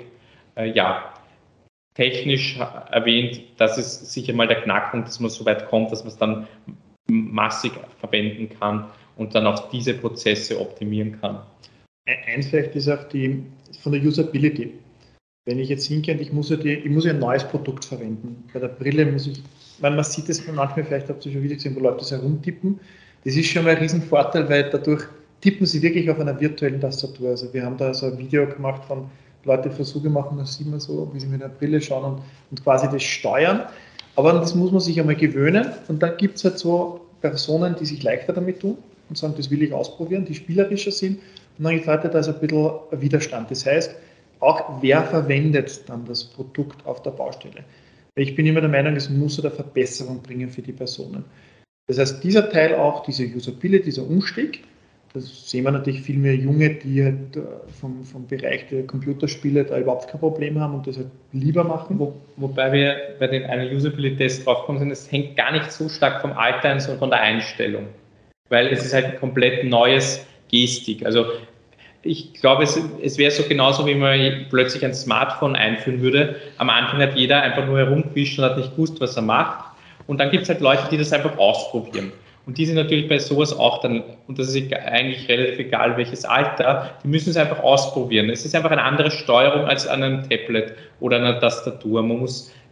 Technisch erwähnt, das ist sicher mal der Knackpunkt, dass man so weit kommt, dass man es dann massig verwenden kann und dann auch diese Prozesse optimieren kann. Eins vielleicht ist auch von der Usability. Wenn ich jetzt hingehe und ich muss ja ein neues Produkt verwenden. Bei der Brille man sieht es manchmal, vielleicht habt ihr schon wieder gesehen, wo Leute das herumtippen. Das ist schon mal ein Riesenvorteil, weil dadurch tippen sie wirklich auf einer virtuellen Tastatur. Also wir haben da so ein Video gemacht von Leute Versuche machen, das sieht man so, wie sie mit der Brille schauen und quasi das steuern. Aber das muss man sich einmal gewöhnen. Und dann gibt es halt so Personen, die sich leichter damit tun und sagen, das will ich ausprobieren, die spielerischer sind. Und dann gibt es Leute, da ist ein bisschen Widerstand. Das heißt, auch wer verwendet dann das Produkt auf der Baustelle? Ich bin immer der Meinung, es muss eine Verbesserung bringen für die Personen. Das heißt, dieser Teil auch, diese Usability, dieser Umstieg, das sehen wir natürlich viel mehr Junge, die halt vom Bereich der Computerspiele da überhaupt kein Problem haben und das halt lieber machen. Wobei wir bei den einen Usability-Test draufgekommen sind, es hängt gar nicht so stark vom Alter an, sondern von der Einstellung. Weil es ist halt ein komplett neues Gestik. Also ich glaube, es wäre so genauso, wie man plötzlich ein Smartphone einführen würde. Am Anfang hat jeder einfach nur herumgewischt und hat nicht gewusst, was er macht. Und dann gibt es halt Leute, die das einfach ausprobieren. Und die sind natürlich bei sowas auch dann, und das ist eigentlich relativ egal, welches Alter, die müssen es einfach ausprobieren. Es ist einfach eine andere Steuerung als an einem Tablet oder einer Tastatur. Man muss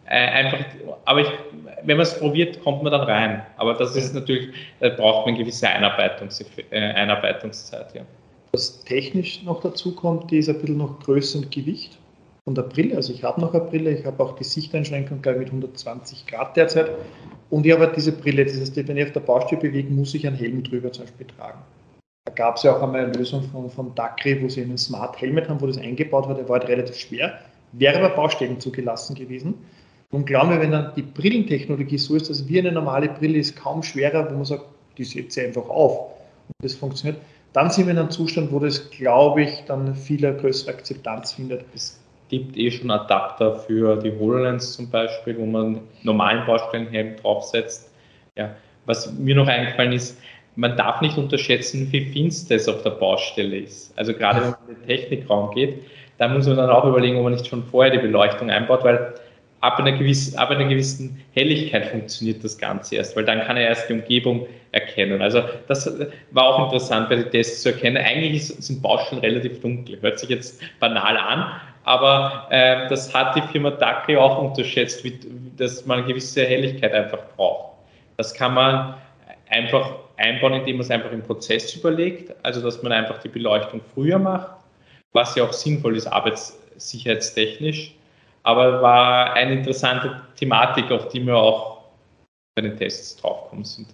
wenn man es probiert, kommt man dann rein. Aber das ist natürlich, da braucht man eine gewisse Einarbeitungszeit. Ja. Was technisch noch dazu kommt, die ist ein bisschen noch größer im Gewicht von der Brille. Also ich habe noch eine Brille, ich habe auch die Sichteinschränkung gleich mit 120 Grad derzeit. Und ich habe diese Brille, das heißt, wenn ich auf der Baustelle bewege, muss ich einen Helm drüber zum Beispiel tragen. Da gab es ja auch einmal eine Lösung von Dacry, wo sie einen Smart Helmet haben, wo das eingebaut war, der war halt relativ schwer, wäre aber Baustellen zugelassen gewesen. Und glauben wir, wenn dann die Brillentechnologie so ist, dass wie eine normale Brille ist, kaum schwerer, wo man sagt, die setze ich einfach auf und das funktioniert, dann sind wir in einem Zustand, wo das, glaube ich, dann viel größere Akzeptanz findet. Es gibt schon Adapter für die HoloLens zum Beispiel, wo man normalen Baustellenhelm draufsetzt. Ja, was mir noch eingefallen ist, man darf nicht unterschätzen, wie finster es auf der Baustelle ist. Also gerade wenn man in den Technikraum geht, da muss man dann auch überlegen, ob man nicht schon vorher die Beleuchtung einbaut, weil ab einer gewissen Helligkeit funktioniert das Ganze erst, weil dann kann er erst die Umgebung erkennen. Also das war auch interessant bei den Tests zu erkennen. Eigentlich sind Baustellen relativ dunkel. Hört sich jetzt banal an, aber das hat die Firma Dacry auch unterschätzt, dass man eine gewisse Helligkeit einfach braucht. Das kann man einfach einbauen, indem man es einfach im Prozess überlegt, also dass man einfach die Beleuchtung früher macht, was ja auch sinnvoll ist, arbeitssicherheitstechnisch. Aber war eine interessante Thematik, auf die wir auch bei den Tests draufgekommen sind.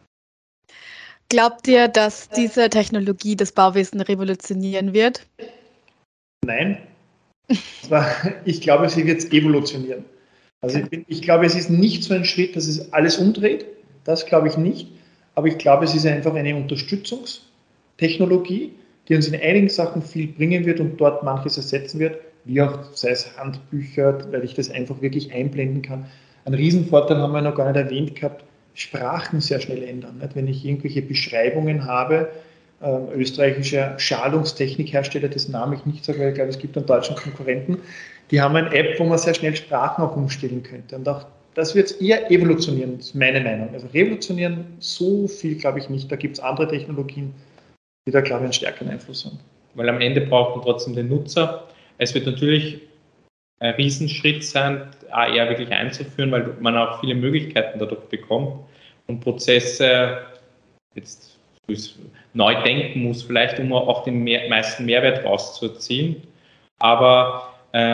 Glaubt ihr, dass diese Technologie das Bauwesen revolutionieren wird? Nein. Ich glaube, sie wird es evolutionieren. Also ich glaube, es ist nicht so ein Schritt, dass es alles umdreht. Das glaube ich nicht. Aber ich glaube, es ist einfach eine Unterstützungstechnologie, die uns in einigen Sachen viel bringen wird und dort manches ersetzen wird, wie auch, sei es Handbücher, weil ich das einfach wirklich einblenden kann. Ein Riesenvorteil haben wir noch gar nicht erwähnt gehabt, Sprachen sehr schnell ändern. Nicht? Wenn ich irgendwelche Beschreibungen habe, österreichischer Schalungstechnikhersteller, dessen Namen ich nicht sage, weil ich glaube, es gibt einen deutschen Konkurrenten, die haben eine App, wo man sehr schnell Sprachen auch umstellen könnte. Und auch das wird eher evolutionieren, ist meine Meinung. Also revolutionieren so viel glaube ich nicht. Da gibt es andere Technologien, die da, glaube ich, einen stärkeren Einfluss haben. Weil am Ende braucht man trotzdem den Nutzer. Es wird natürlich ein Riesenschritt sein, AR wirklich einzuführen, weil man auch viele Möglichkeiten dadurch bekommt und Prozesse jetzt neu denken muss, vielleicht um auch den meisten Mehrwert rauszuziehen. Aber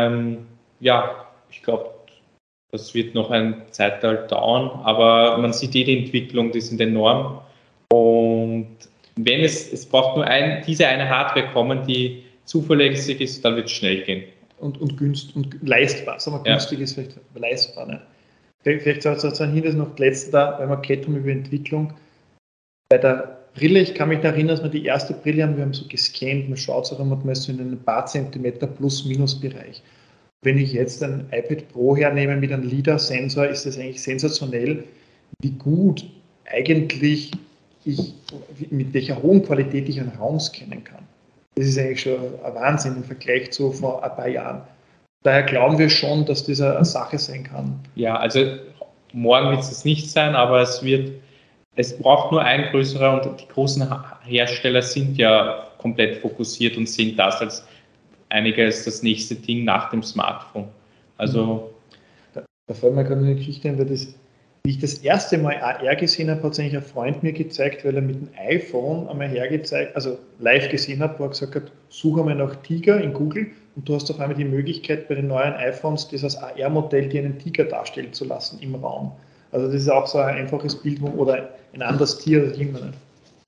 ich glaube, das wird noch ein Zeitalter dauern, aber man sieht die Entwicklung, die sind enorm. Und wenn es braucht nur diese eine Hardware kommen, die zuverlässig ist, dann wird es schnell gehen. Und günstig und leistbar. Sagen wir, günstig ist vielleicht leistbar. Ne? Vielleicht sozusagen Hinweis noch letzte da, weil wir geredet haben über Entwicklung. Bei der Brille, ich kann mich erinnern, dass wir die erste Brille haben, wir haben so gescannt, man schaut so, dann hat man so in einem paar Zentimeter Plus-Minus-Bereich. Wenn ich jetzt ein iPad Pro hernehme mit einem LiDAR-Sensor, ist das eigentlich sensationell, wie gut eigentlich mit welcher hohen Qualität ich einen Raum scannen kann. Das ist eigentlich schon ein Wahnsinn im Vergleich zu vor ein paar Jahren. Daher glauben wir schon, dass das eine Sache sein kann. Ja, also morgen wird es nicht sein, aber es braucht nur ein größerer und die großen Hersteller sind ja komplett fokussiert und sehen das als das nächste Ding nach dem Smartphone. Also da fällt mir gerade eine Geschichte ein, weil wie ich das erste Mal AR gesehen habe, hat es eigentlich ein Freund mir gezeigt, weil er mit dem iPhone einmal hergezeigt, also live gesehen hat, wo er gesagt hat, suche einmal nach Tiger in Google und du hast auf einmal die Möglichkeit, bei den neuen iPhones das als AR-Modell dir einen Tiger darstellen zu lassen im Raum. Also das ist auch so ein einfaches Bild oder ein anderes Tier, das ich immer nicht.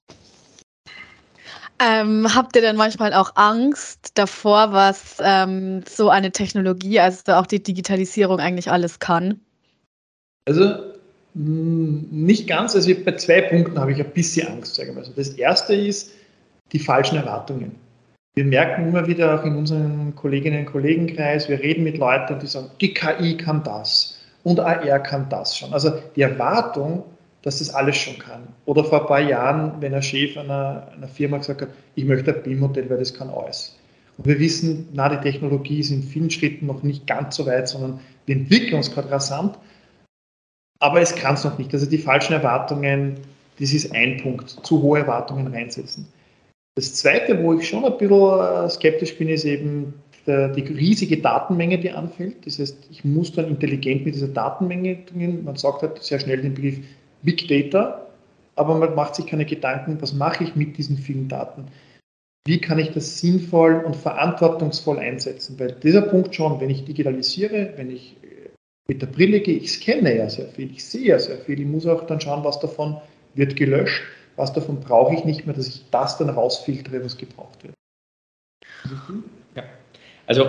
Habt ihr denn manchmal auch Angst davor, was so eine Technologie, also auch die Digitalisierung eigentlich alles kann? Also nicht ganz, also bei 2 Punkten habe ich ein bisschen Angst, sage ich mal so. Das erste ist die falschen Erwartungen. Wir merken immer wieder auch in unserem Kolleginnen- und Kollegenkreis, wir reden mit Leuten, die sagen, die KI kann das und AR kann das schon. Also die Erwartung, dass das alles schon kann. Oder vor ein paar Jahren, wenn ein Chef einer Firma gesagt hat, ich möchte ein BIM-Modell, weil das kann alles. Und wir wissen, die Technologie ist in vielen Schritten noch nicht ganz so weit, sondern wir entwickeln uns gerade rasant, aber es kann es noch nicht. Also die falschen Erwartungen, das ist ein Punkt, zu hohe Erwartungen reinsetzen. Das Zweite, wo ich schon ein bisschen skeptisch bin, ist eben die riesige Datenmenge, die anfällt. Das heißt, ich muss dann intelligent mit dieser Datenmenge dringen. Man sagt halt sehr schnell den Begriff Big Data, aber man macht sich keine Gedanken, was mache ich mit diesen vielen Daten? Wie kann ich das sinnvoll und verantwortungsvoll einsetzen? Weil dieser Punkt schon, wenn ich digitalisiere, wenn ich mit der Brille gehe, ich scanne ja sehr viel, ich sehe ja sehr viel, ich muss auch dann schauen, was davon wird gelöscht, was davon brauche ich nicht mehr, dass ich das dann rausfiltere, was gebraucht wird. Ja. Also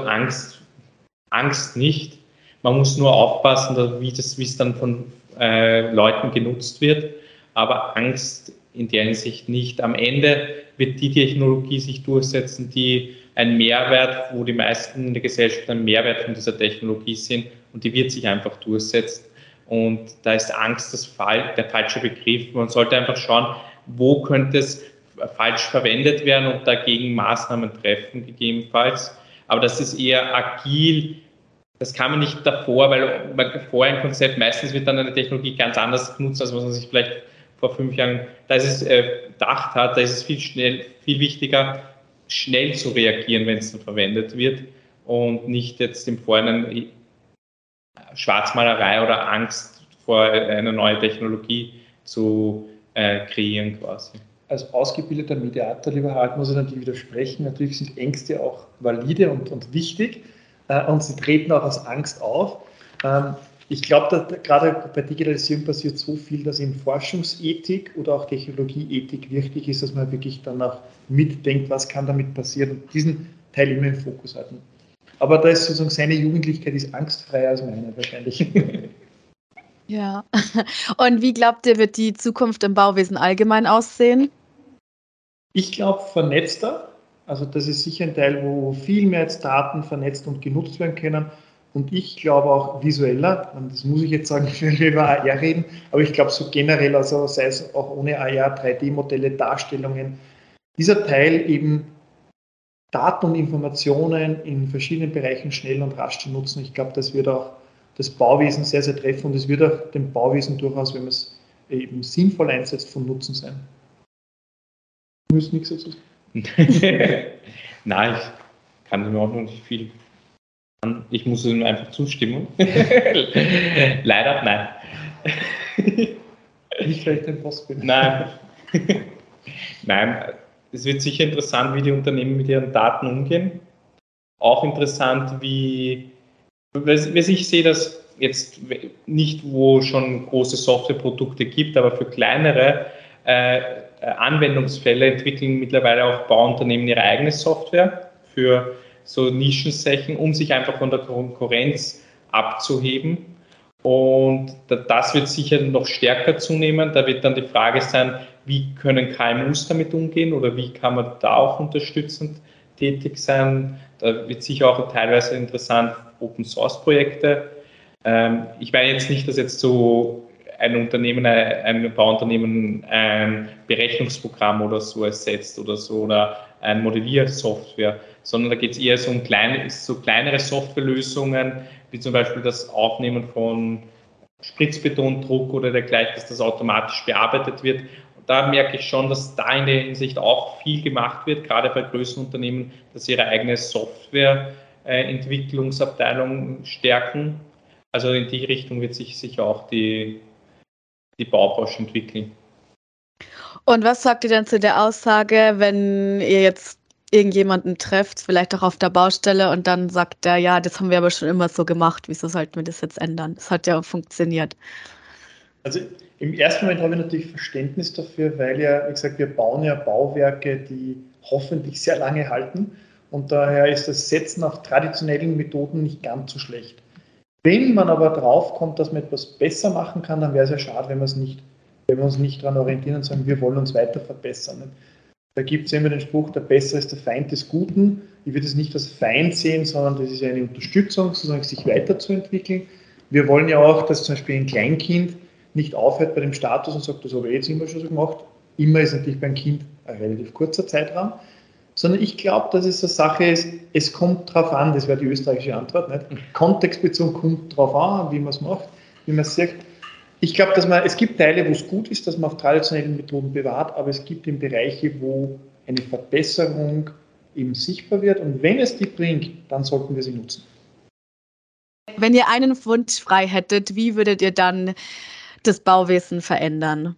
Angst nicht. Man muss nur aufpassen, wie es dann von Leuten genutzt wird. Aber Angst in der Hinsicht nicht. Am Ende wird die Technologie sich durchsetzen, die ein Mehrwert, wo die meisten in der Gesellschaft ein Mehrwert von dieser Technologie sind, und die wird sich einfach durchsetzen. Und da ist Angst der falsche Begriff. Man sollte einfach schauen, wo könnte es falsch verwendet werden und dagegen Maßnahmen treffen, gegebenenfalls. Aber das ist eher agil. Das kann man nicht davor, weil vorher ein Konzept, meistens wird dann eine Technologie ganz anders genutzt, als was man sich vielleicht vor 5 Jahren, da ist es gedacht hat, da ist es viel wichtiger, schnell zu reagieren, wenn es dann verwendet wird und nicht jetzt im Vorhinein Schwarzmalerei oder Angst vor einer neuen Technologie zu kreieren quasi. Als ausgebildeter Mediator, lieber Harald, muss ich natürlich widersprechen. Natürlich sind Ängste auch valide und wichtig und sie treten auch aus Angst auf. Ich glaube, dass gerade bei Digitalisierung passiert so viel, dass in Forschungsethik oder auch Technologieethik wichtig ist, dass man wirklich dann auch mitdenkt, was kann damit passieren und diesen Teil immer im Fokus halten. Aber da ist sozusagen seine Jugendlichkeit ist angstfreier als meine wahrscheinlich. Ja. Und wie glaubt ihr, wird die Zukunft im Bauwesen allgemein aussehen? Ich glaube, vernetzter. Also das ist sicher ein Teil, wo viel mehr jetzt Daten vernetzt und genutzt werden können. Und ich glaube auch visueller, und das muss ich jetzt sagen, wenn wir über AR reden, aber ich glaube so generell, also sei es auch ohne AR, 3D-Modelle, Darstellungen, dieser Teil eben Daten und Informationen in verschiedenen Bereichen schnell und rasch zu nutzen. Ich glaube, das wird auch das Bauwesen sehr, sehr treffen und es wird auch dem Bauwesen durchaus, wenn man es eben sinnvoll einsetzt, von Nutzen sein. Du musst nichts dazu sagen. Nein, ich kann mir auch noch nicht viel. Ich muss ihm einfach zustimmen. Leider, nein. Nicht vielleicht ein Boss bin. Nein. Nein, es wird sicher interessant, wie die Unternehmen mit ihren Daten umgehen. Auch interessant, ich sehe das jetzt nicht, wo schon große Softwareprodukte gibt, aber für kleinere Anwendungsfälle entwickeln mittlerweile auch Bauunternehmen ihre eigene Software für so Nischensachen, um sich einfach von der Konkurrenz abzuheben. Und das wird sicher noch stärker zunehmen. Da wird dann die Frage sein, wie können KMUs damit umgehen oder wie kann man da auch unterstützend tätig sein. Da wird sicher auch teilweise interessant Open-Source-Projekte. Ich meine jetzt nicht, dass jetzt so ein Bauunternehmen ein Berechnungsprogramm oder so ersetzt oder so oder ein Modelliersoftware, sondern da geht es eher um kleinere Softwarelösungen, wie zum Beispiel das Aufnehmen von Spritzbetondruck oder dergleichen, dass das automatisch bearbeitet wird. Und da merke ich schon, dass da in der Hinsicht auch viel gemacht wird, gerade bei größeren Unternehmen, dass sie ihre eigene Softwareentwicklungsabteilung stärken. Also in die Richtung wird sich sicher auch die Baubranche entwickeln. Und was sagt ihr denn zu der Aussage, wenn ihr jetzt irgendjemanden trefft, vielleicht auch auf der Baustelle, und dann sagt er, ja, das haben wir aber schon immer so gemacht, wieso sollten wir das jetzt ändern? Das hat ja funktioniert. Also im ersten Moment habe ich natürlich Verständnis dafür, weil ja, wie gesagt, wir bauen ja Bauwerke, die hoffentlich sehr lange halten und daher ist das Setzen auf traditionellen Methoden nicht ganz so schlecht. Wenn man aber drauf kommt, dass man etwas besser machen kann, dann wäre es ja schade, wenn wir uns nicht daran orientieren und sagen, wir wollen uns weiter verbessern. Da gibt es immer den Spruch, der Besser ist der Feind des Guten. Ich würde es nicht als Feind sehen, sondern das ist eine Unterstützung, sozusagen sich weiterzuentwickeln. Wir wollen ja auch, dass zum Beispiel ein Kleinkind nicht aufhört bei dem Status und sagt, das habe ich jetzt immer schon so gemacht. Immer ist natürlich beim Kind ein relativ kurzer Zeitraum. Sondern ich glaube, dass es eine Sache ist, es kommt drauf an, das wäre die österreichische Antwort, nicht? Kontextbezogen kommt drauf an, wie man es macht, wie man es sagt. Ich glaube, es gibt Teile, wo es gut ist, dass man auf traditionellen Methoden bewahrt, aber es gibt eben Bereiche, wo eine Verbesserung eben sichtbar wird. Und wenn es die bringt, dann sollten wir sie nutzen. Wenn ihr einen Wunsch frei hättet, wie würdet ihr dann das Bauwesen verändern?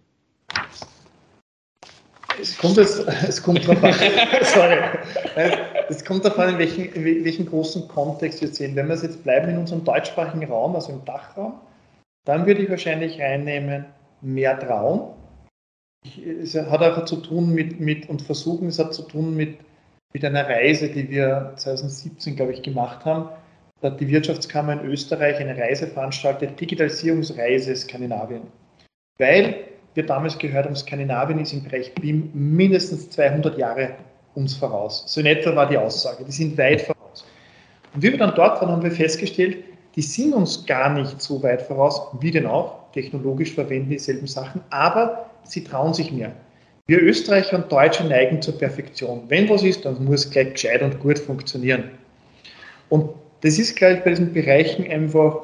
Es kommt darauf an, sorry. Es kommt darauf an, in welchen großen Kontext wir sehen. Wenn wir jetzt bleiben in unserem deutschsprachigen Raum, also im Dachraum, dann würde ich wahrscheinlich reinnehmen, mehr trauen. Es hat auch zu tun es hat zu tun mit einer Reise, die wir 2017, glaube ich, gemacht haben. Da hat die Wirtschaftskammer in Österreich eine Reise veranstaltet, Digitalisierungsreise Skandinavien. Weil wir damals gehört haben, Skandinavien ist im Bereich BIM mindestens 200 Jahre uns voraus. So in etwa war die Aussage, die sind weit voraus. Und wie wir dann dort waren, haben wir festgestellt, die sind uns gar nicht so weit voraus, wie denn auch, technologisch verwenden dieselben Sachen, aber sie trauen sich mehr. Wir Österreicher und Deutsche neigen zur Perfektion. Wenn was ist, dann muss es gleich gescheit und gut funktionieren. Und das ist gleich bei diesen Bereichen einfach,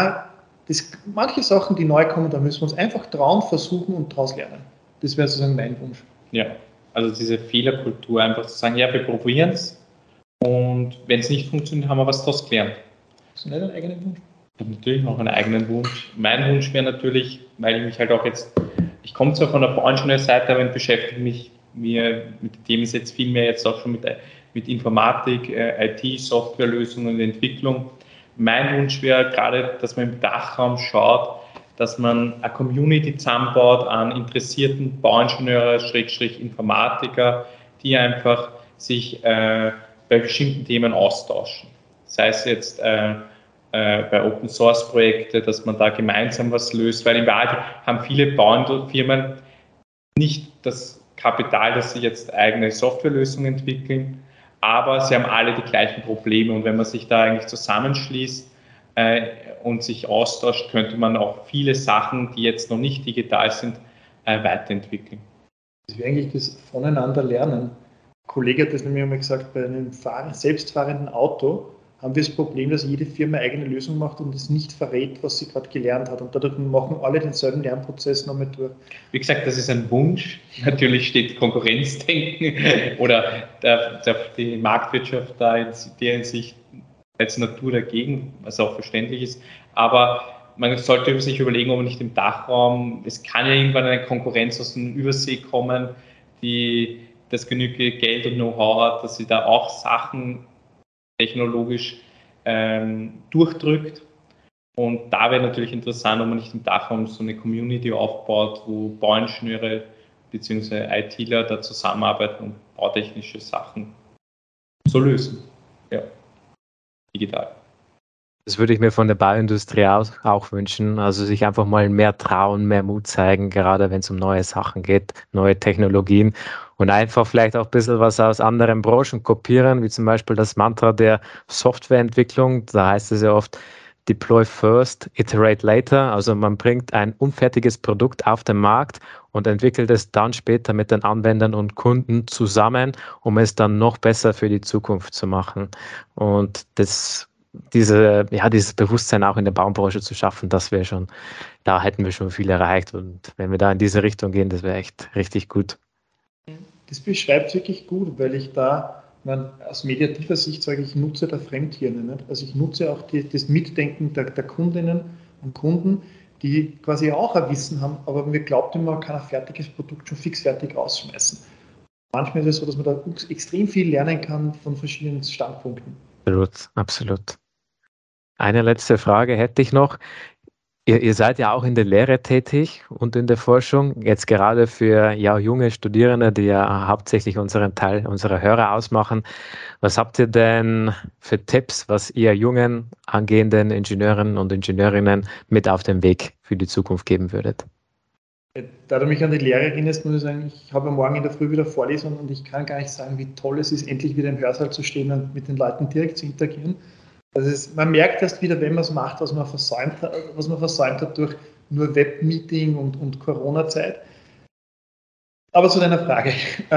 manche Sachen, die neu kommen, da müssen wir uns einfach trauen, versuchen und daraus lernen. Das wäre sozusagen mein Wunsch. Ja, also diese Fehlerkultur, einfach zu sagen, ja, wir probieren es und wenn es nicht funktioniert, haben wir was daraus gelernt. Hast du nicht einen eigenen Wunsch? Ich habe natürlich noch einen eigenen Wunsch. Mein Wunsch wäre natürlich, weil ich mich halt auch jetzt, ich komme zwar von der Branchenseite, aber ich beschäftige mich mit den Themen jetzt viel mehr jetzt auch schon mit Informatik, IT, Softwarelösungen und Entwicklung. Mein Wunsch wäre gerade, dass man im Dachraum schaut, dass man eine Community zusammenbaut an interessierten Bauingenieure, Informatiker, die einfach sich bei bestimmten Themen austauschen. Sei es jetzt bei Open Source Projekte, dass man da gemeinsam was löst, weil in Wahrheit haben viele Bauernfirmen nicht das Kapital, dass sie jetzt eigene Softwarelösungen entwickeln, aber sie haben alle die gleichen Probleme und wenn man sich da eigentlich zusammenschließt und sich austauscht, könnte man auch viele Sachen, die jetzt noch nicht digital sind, weiterentwickeln. Das wäre eigentlich das Voneinander lernen. Ein Kollege hat das nämlich einmal gesagt, bei einem selbstfahrenden Auto haben wir das Problem, dass jede Firma eine eigene Lösung macht und es nicht verrät, was sie gerade gelernt hat. Und dadurch machen alle denselben Lernprozess nochmal durch. Wie gesagt, das ist ein Wunsch. Natürlich steht Konkurrenzdenken oder die Marktwirtschaft da in der Hinsicht als Natur dagegen, was auch verständlich ist. Aber man sollte sich überlegen, ob man nicht im Dachraum, es kann ja irgendwann eine Konkurrenz aus dem Übersee kommen, die das genügend Geld und Know-how hat, dass sie da auch Sachen technologisch durchdrückt. Und da wäre natürlich interessant, ob man nicht im Dachraum so eine Community aufbaut, wo Bauingenieure bzw. ITler da zusammenarbeiten und bautechnische Sachen so lösen. Ja, digital. Das würde ich mir von der Bauindustrie auch wünschen. Also sich einfach mal mehr trauen, mehr Mut zeigen, gerade wenn es um neue Sachen geht, neue Technologien und einfach vielleicht auch ein bisschen was aus anderen Branchen kopieren, wie zum Beispiel das Mantra der Softwareentwicklung. Da heißt es ja oft, Deploy first, iterate later. Also man bringt ein unfertiges Produkt auf den Markt und entwickelt es dann später mit den Anwendern und Kunden zusammen, um es dann noch besser für die Zukunft zu machen. Und dieses Bewusstsein auch in der Baubranche zu schaffen, da hätten wir schon viel erreicht. Und wenn wir da in diese Richtung gehen, das wäre echt richtig gut. Das beschreibt es wirklich gut, weil ich aus mediativer Sicht sage, ich nutze da Fremdhirne. Nicht? Also ich nutze auch das Mitdenken der Kundinnen und Kunden, die quasi auch ein Wissen haben, aber mir glaubt immer, man kann ein fertiges Produkt schon fixfertig rausschmeißen. Manchmal ist es so, dass man da extrem viel lernen kann von verschiedenen Standpunkten. Absolut. Eine letzte Frage hätte ich noch. Ihr seid ja auch in der Lehre tätig und in der Forschung, jetzt gerade für junge Studierende, die ja hauptsächlich unseren Teil unserer Hörer ausmachen. Was habt ihr denn für Tipps, was ihr jungen, angehenden Ingenieuren und Ingenieurinnen mit auf den Weg für die Zukunft geben würdet? Da du mich an die Lehre erinnerst, muss ich sagen, ich habe morgen in der Früh wieder Vorlesung und ich kann gar nicht sagen, wie toll es ist, endlich wieder im Hörsaal zu stehen und mit den Leuten direkt zu interagieren. Man merkt erst wieder, wenn man es macht, was man versäumt hat durch nur Webmeeting und Corona-Zeit. Aber zu deiner Frage.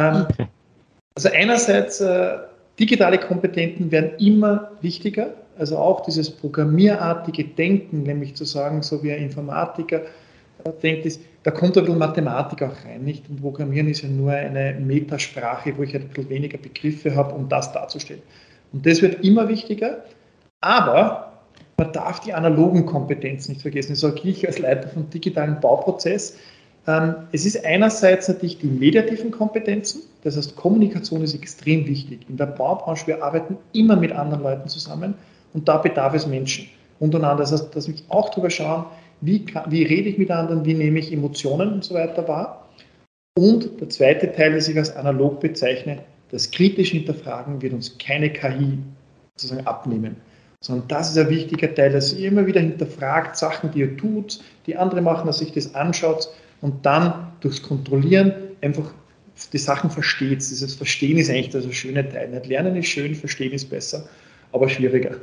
Also einerseits, digitale Kompetenzen werden immer wichtiger, also auch dieses programmierartige Denken, nämlich zu sagen, so wie ein Informatiker, da kommt ein bisschen Mathematik auch rein, nicht? Und Programmieren ist ja nur eine Metasprache, wo ich halt ein bisschen weniger Begriffe habe, um das darzustellen. Und das wird immer wichtiger, aber man darf die analogen Kompetenzen nicht vergessen. Das sage ich als Leiter vom digitalen Bauprozess. Es ist einerseits natürlich die mediativen Kompetenzen, das heißt Kommunikation ist extrem wichtig. In der Baubranche, wir arbeiten immer mit anderen Leuten zusammen und da bedarf es Menschen untereinander. Das heißt, dass wir auch darüber schauen, wie rede ich mit anderen, wie nehme ich Emotionen und so weiter wahr. Und der zweite Teil, das ich als analog bezeichne, das kritische Hinterfragen wird uns keine KI sozusagen abnehmen. Sondern das ist ein wichtiger Teil, dass ihr immer wieder hinterfragt, Sachen, die ihr tut, die andere machen, dass ihr sich das anschaut und dann durchs Kontrollieren einfach die Sachen versteht. Dieses Verstehen ist eigentlich das schöne Teil. Nicht lernen ist schön, verstehen ist besser, aber schwieriger.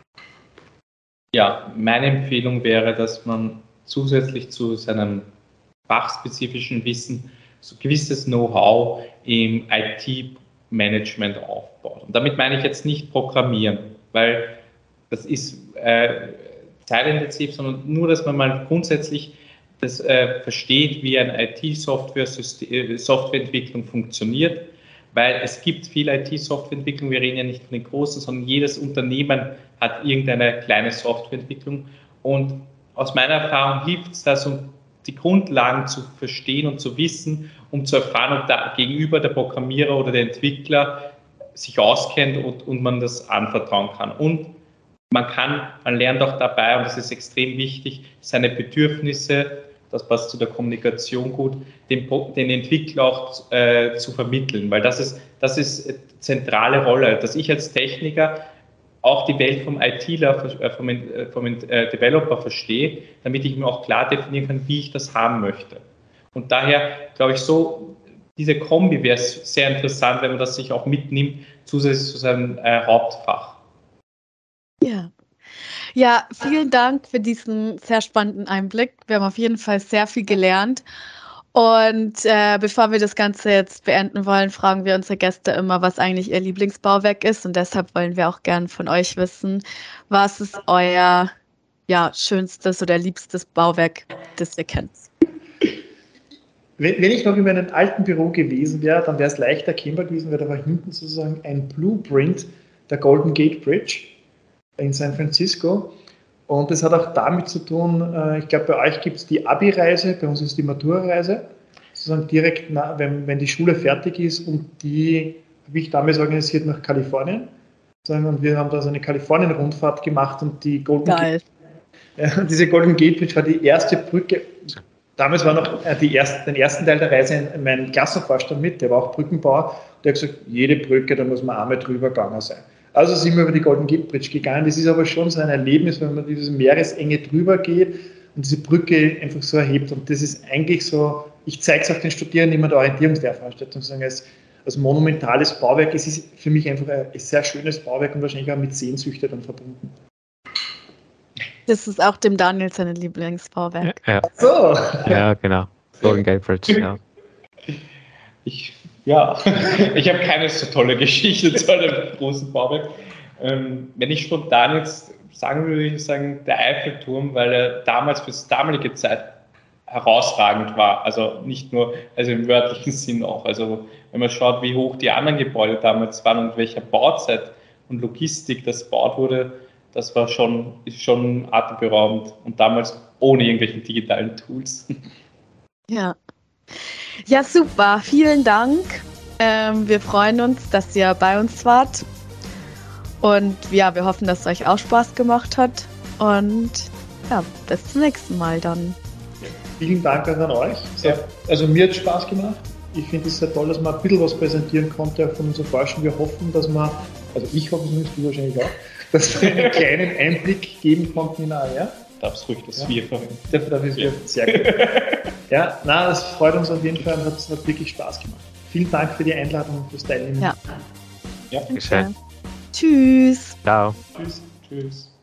Ja, meine Empfehlung wäre, dass man zusätzlich zu seinem fachspezifischen Wissen so gewisses Know-how im IT-Management aufbaut. Und damit meine ich jetzt nicht Programmieren, weil das ist zeitintensiv, sondern nur, dass man mal grundsätzlich das versteht, wie eine IT-Softwareentwicklung funktioniert, weil es gibt viel IT-Softwareentwicklung, wir reden ja nicht von den großen, sondern jedes Unternehmen hat irgendeine kleine Softwareentwicklung und aus meiner Erfahrung hilft es da, so die Grundlagen zu verstehen und zu wissen, um zu erfahren, ob da gegenüber der Programmierer oder der Entwickler sich auskennt und man das anvertrauen kann. Und man lernt auch dabei, und das ist extrem wichtig, seine Bedürfnisse, das passt zu der Kommunikation gut, den Entwickler auch zu vermitteln, weil das ist zentrale Rolle, dass ich als Techniker auch die Welt vom ITler, vom Developer verstehe, damit ich mir auch klar definieren kann, wie ich das haben möchte. Und daher glaube ich diese Kombi wäre sehr interessant, wenn man das sich auch mitnimmt, zusätzlich zu seinem Hauptfach. Ja, vielen Dank für diesen sehr spannenden Einblick. Wir haben auf jeden Fall sehr viel gelernt. Und bevor wir das Ganze jetzt beenden wollen, fragen wir unsere Gäste immer, was eigentlich ihr Lieblingsbauwerk ist. Und deshalb wollen wir auch gern von euch wissen, was ist euer schönstes oder liebstes Bauwerk, das ihr kennt? Wenn ich noch in meinem alten Büro gewesen wäre, dann wäre es leicht erkennbar gewesen, weil da war hinten sozusagen ein Blueprint der Golden Gate Bridge in San Francisco. Und das hat auch damit zu tun, ich glaube, bei euch gibt es die Abi-Reise, bei uns ist die Matura-Reise, sozusagen direkt, wenn die Schule fertig ist, und die habe ich damals organisiert nach Kalifornien. Und wir haben da so eine Kalifornien-Rundfahrt gemacht und die diese Golden Gate Bridge war die erste Brücke. Damals war noch den ersten Teil der Reise mein Klassenvorstand mit, der war auch Brückenbauer, der hat gesagt, jede Brücke, da muss man einmal drüber gegangen sein. Also sind wir über die Golden Gate Bridge gegangen. Das ist aber schon so ein Erlebnis, wenn man diese Meeresenge drüber geht und diese Brücke einfach so erhebt. Und das ist eigentlich so, ich zeige es auch den Studierenden immer der Orientierungslehrveranstaltung, sagen, als monumentales Bauwerk. Es ist für mich einfach ein sehr schönes Bauwerk und wahrscheinlich auch mit Sehnsüchte dann verbunden. Das ist auch dem Daniel sein Lieblingsbauwerk. Ja. Ach so. Ja, genau. Golden Gate Bridge, ja. Ich habe keine so tolle Geschichte zu einem großen Bauwerk. Wenn ich spontan jetzt sagen würde, würde ich sagen, der Eiffelturm, weil er damals für die damalige Zeit herausragend war. Also nicht nur, also im wörtlichen Sinn auch. Also wenn man schaut, wie hoch die anderen Gebäude damals waren und welcher Bauzeit und Logistik das gebaut wurde, das war schon atemberaubend und damals ohne irgendwelche digitalen Tools. Ja, super. Vielen Dank. Wir freuen uns, dass ihr bei uns wart. Und ja, wir hoffen, dass es euch auch Spaß gemacht hat. Und ja, bis zum nächsten Mal dann. Vielen Dank auch an euch. Also mir hat es Spaß gemacht. Ich finde es sehr toll, dass man ein bisschen was präsentieren konnte von unserer Forschung. Wir hoffen, dass wir, also ich hoffe es, du wahrscheinlich auch, dass wir einen kleinen Einblick geben konnten in AR. Darfst ruhig das Wir verwenden. Das ist sehr gut. Das freut uns auf jeden Fall und hat wirklich Spaß gemacht. Vielen Dank für die Einladung und fürs Teilnehmen. Ja. Dankeschön. Tschüss. Ciao. Tschüss.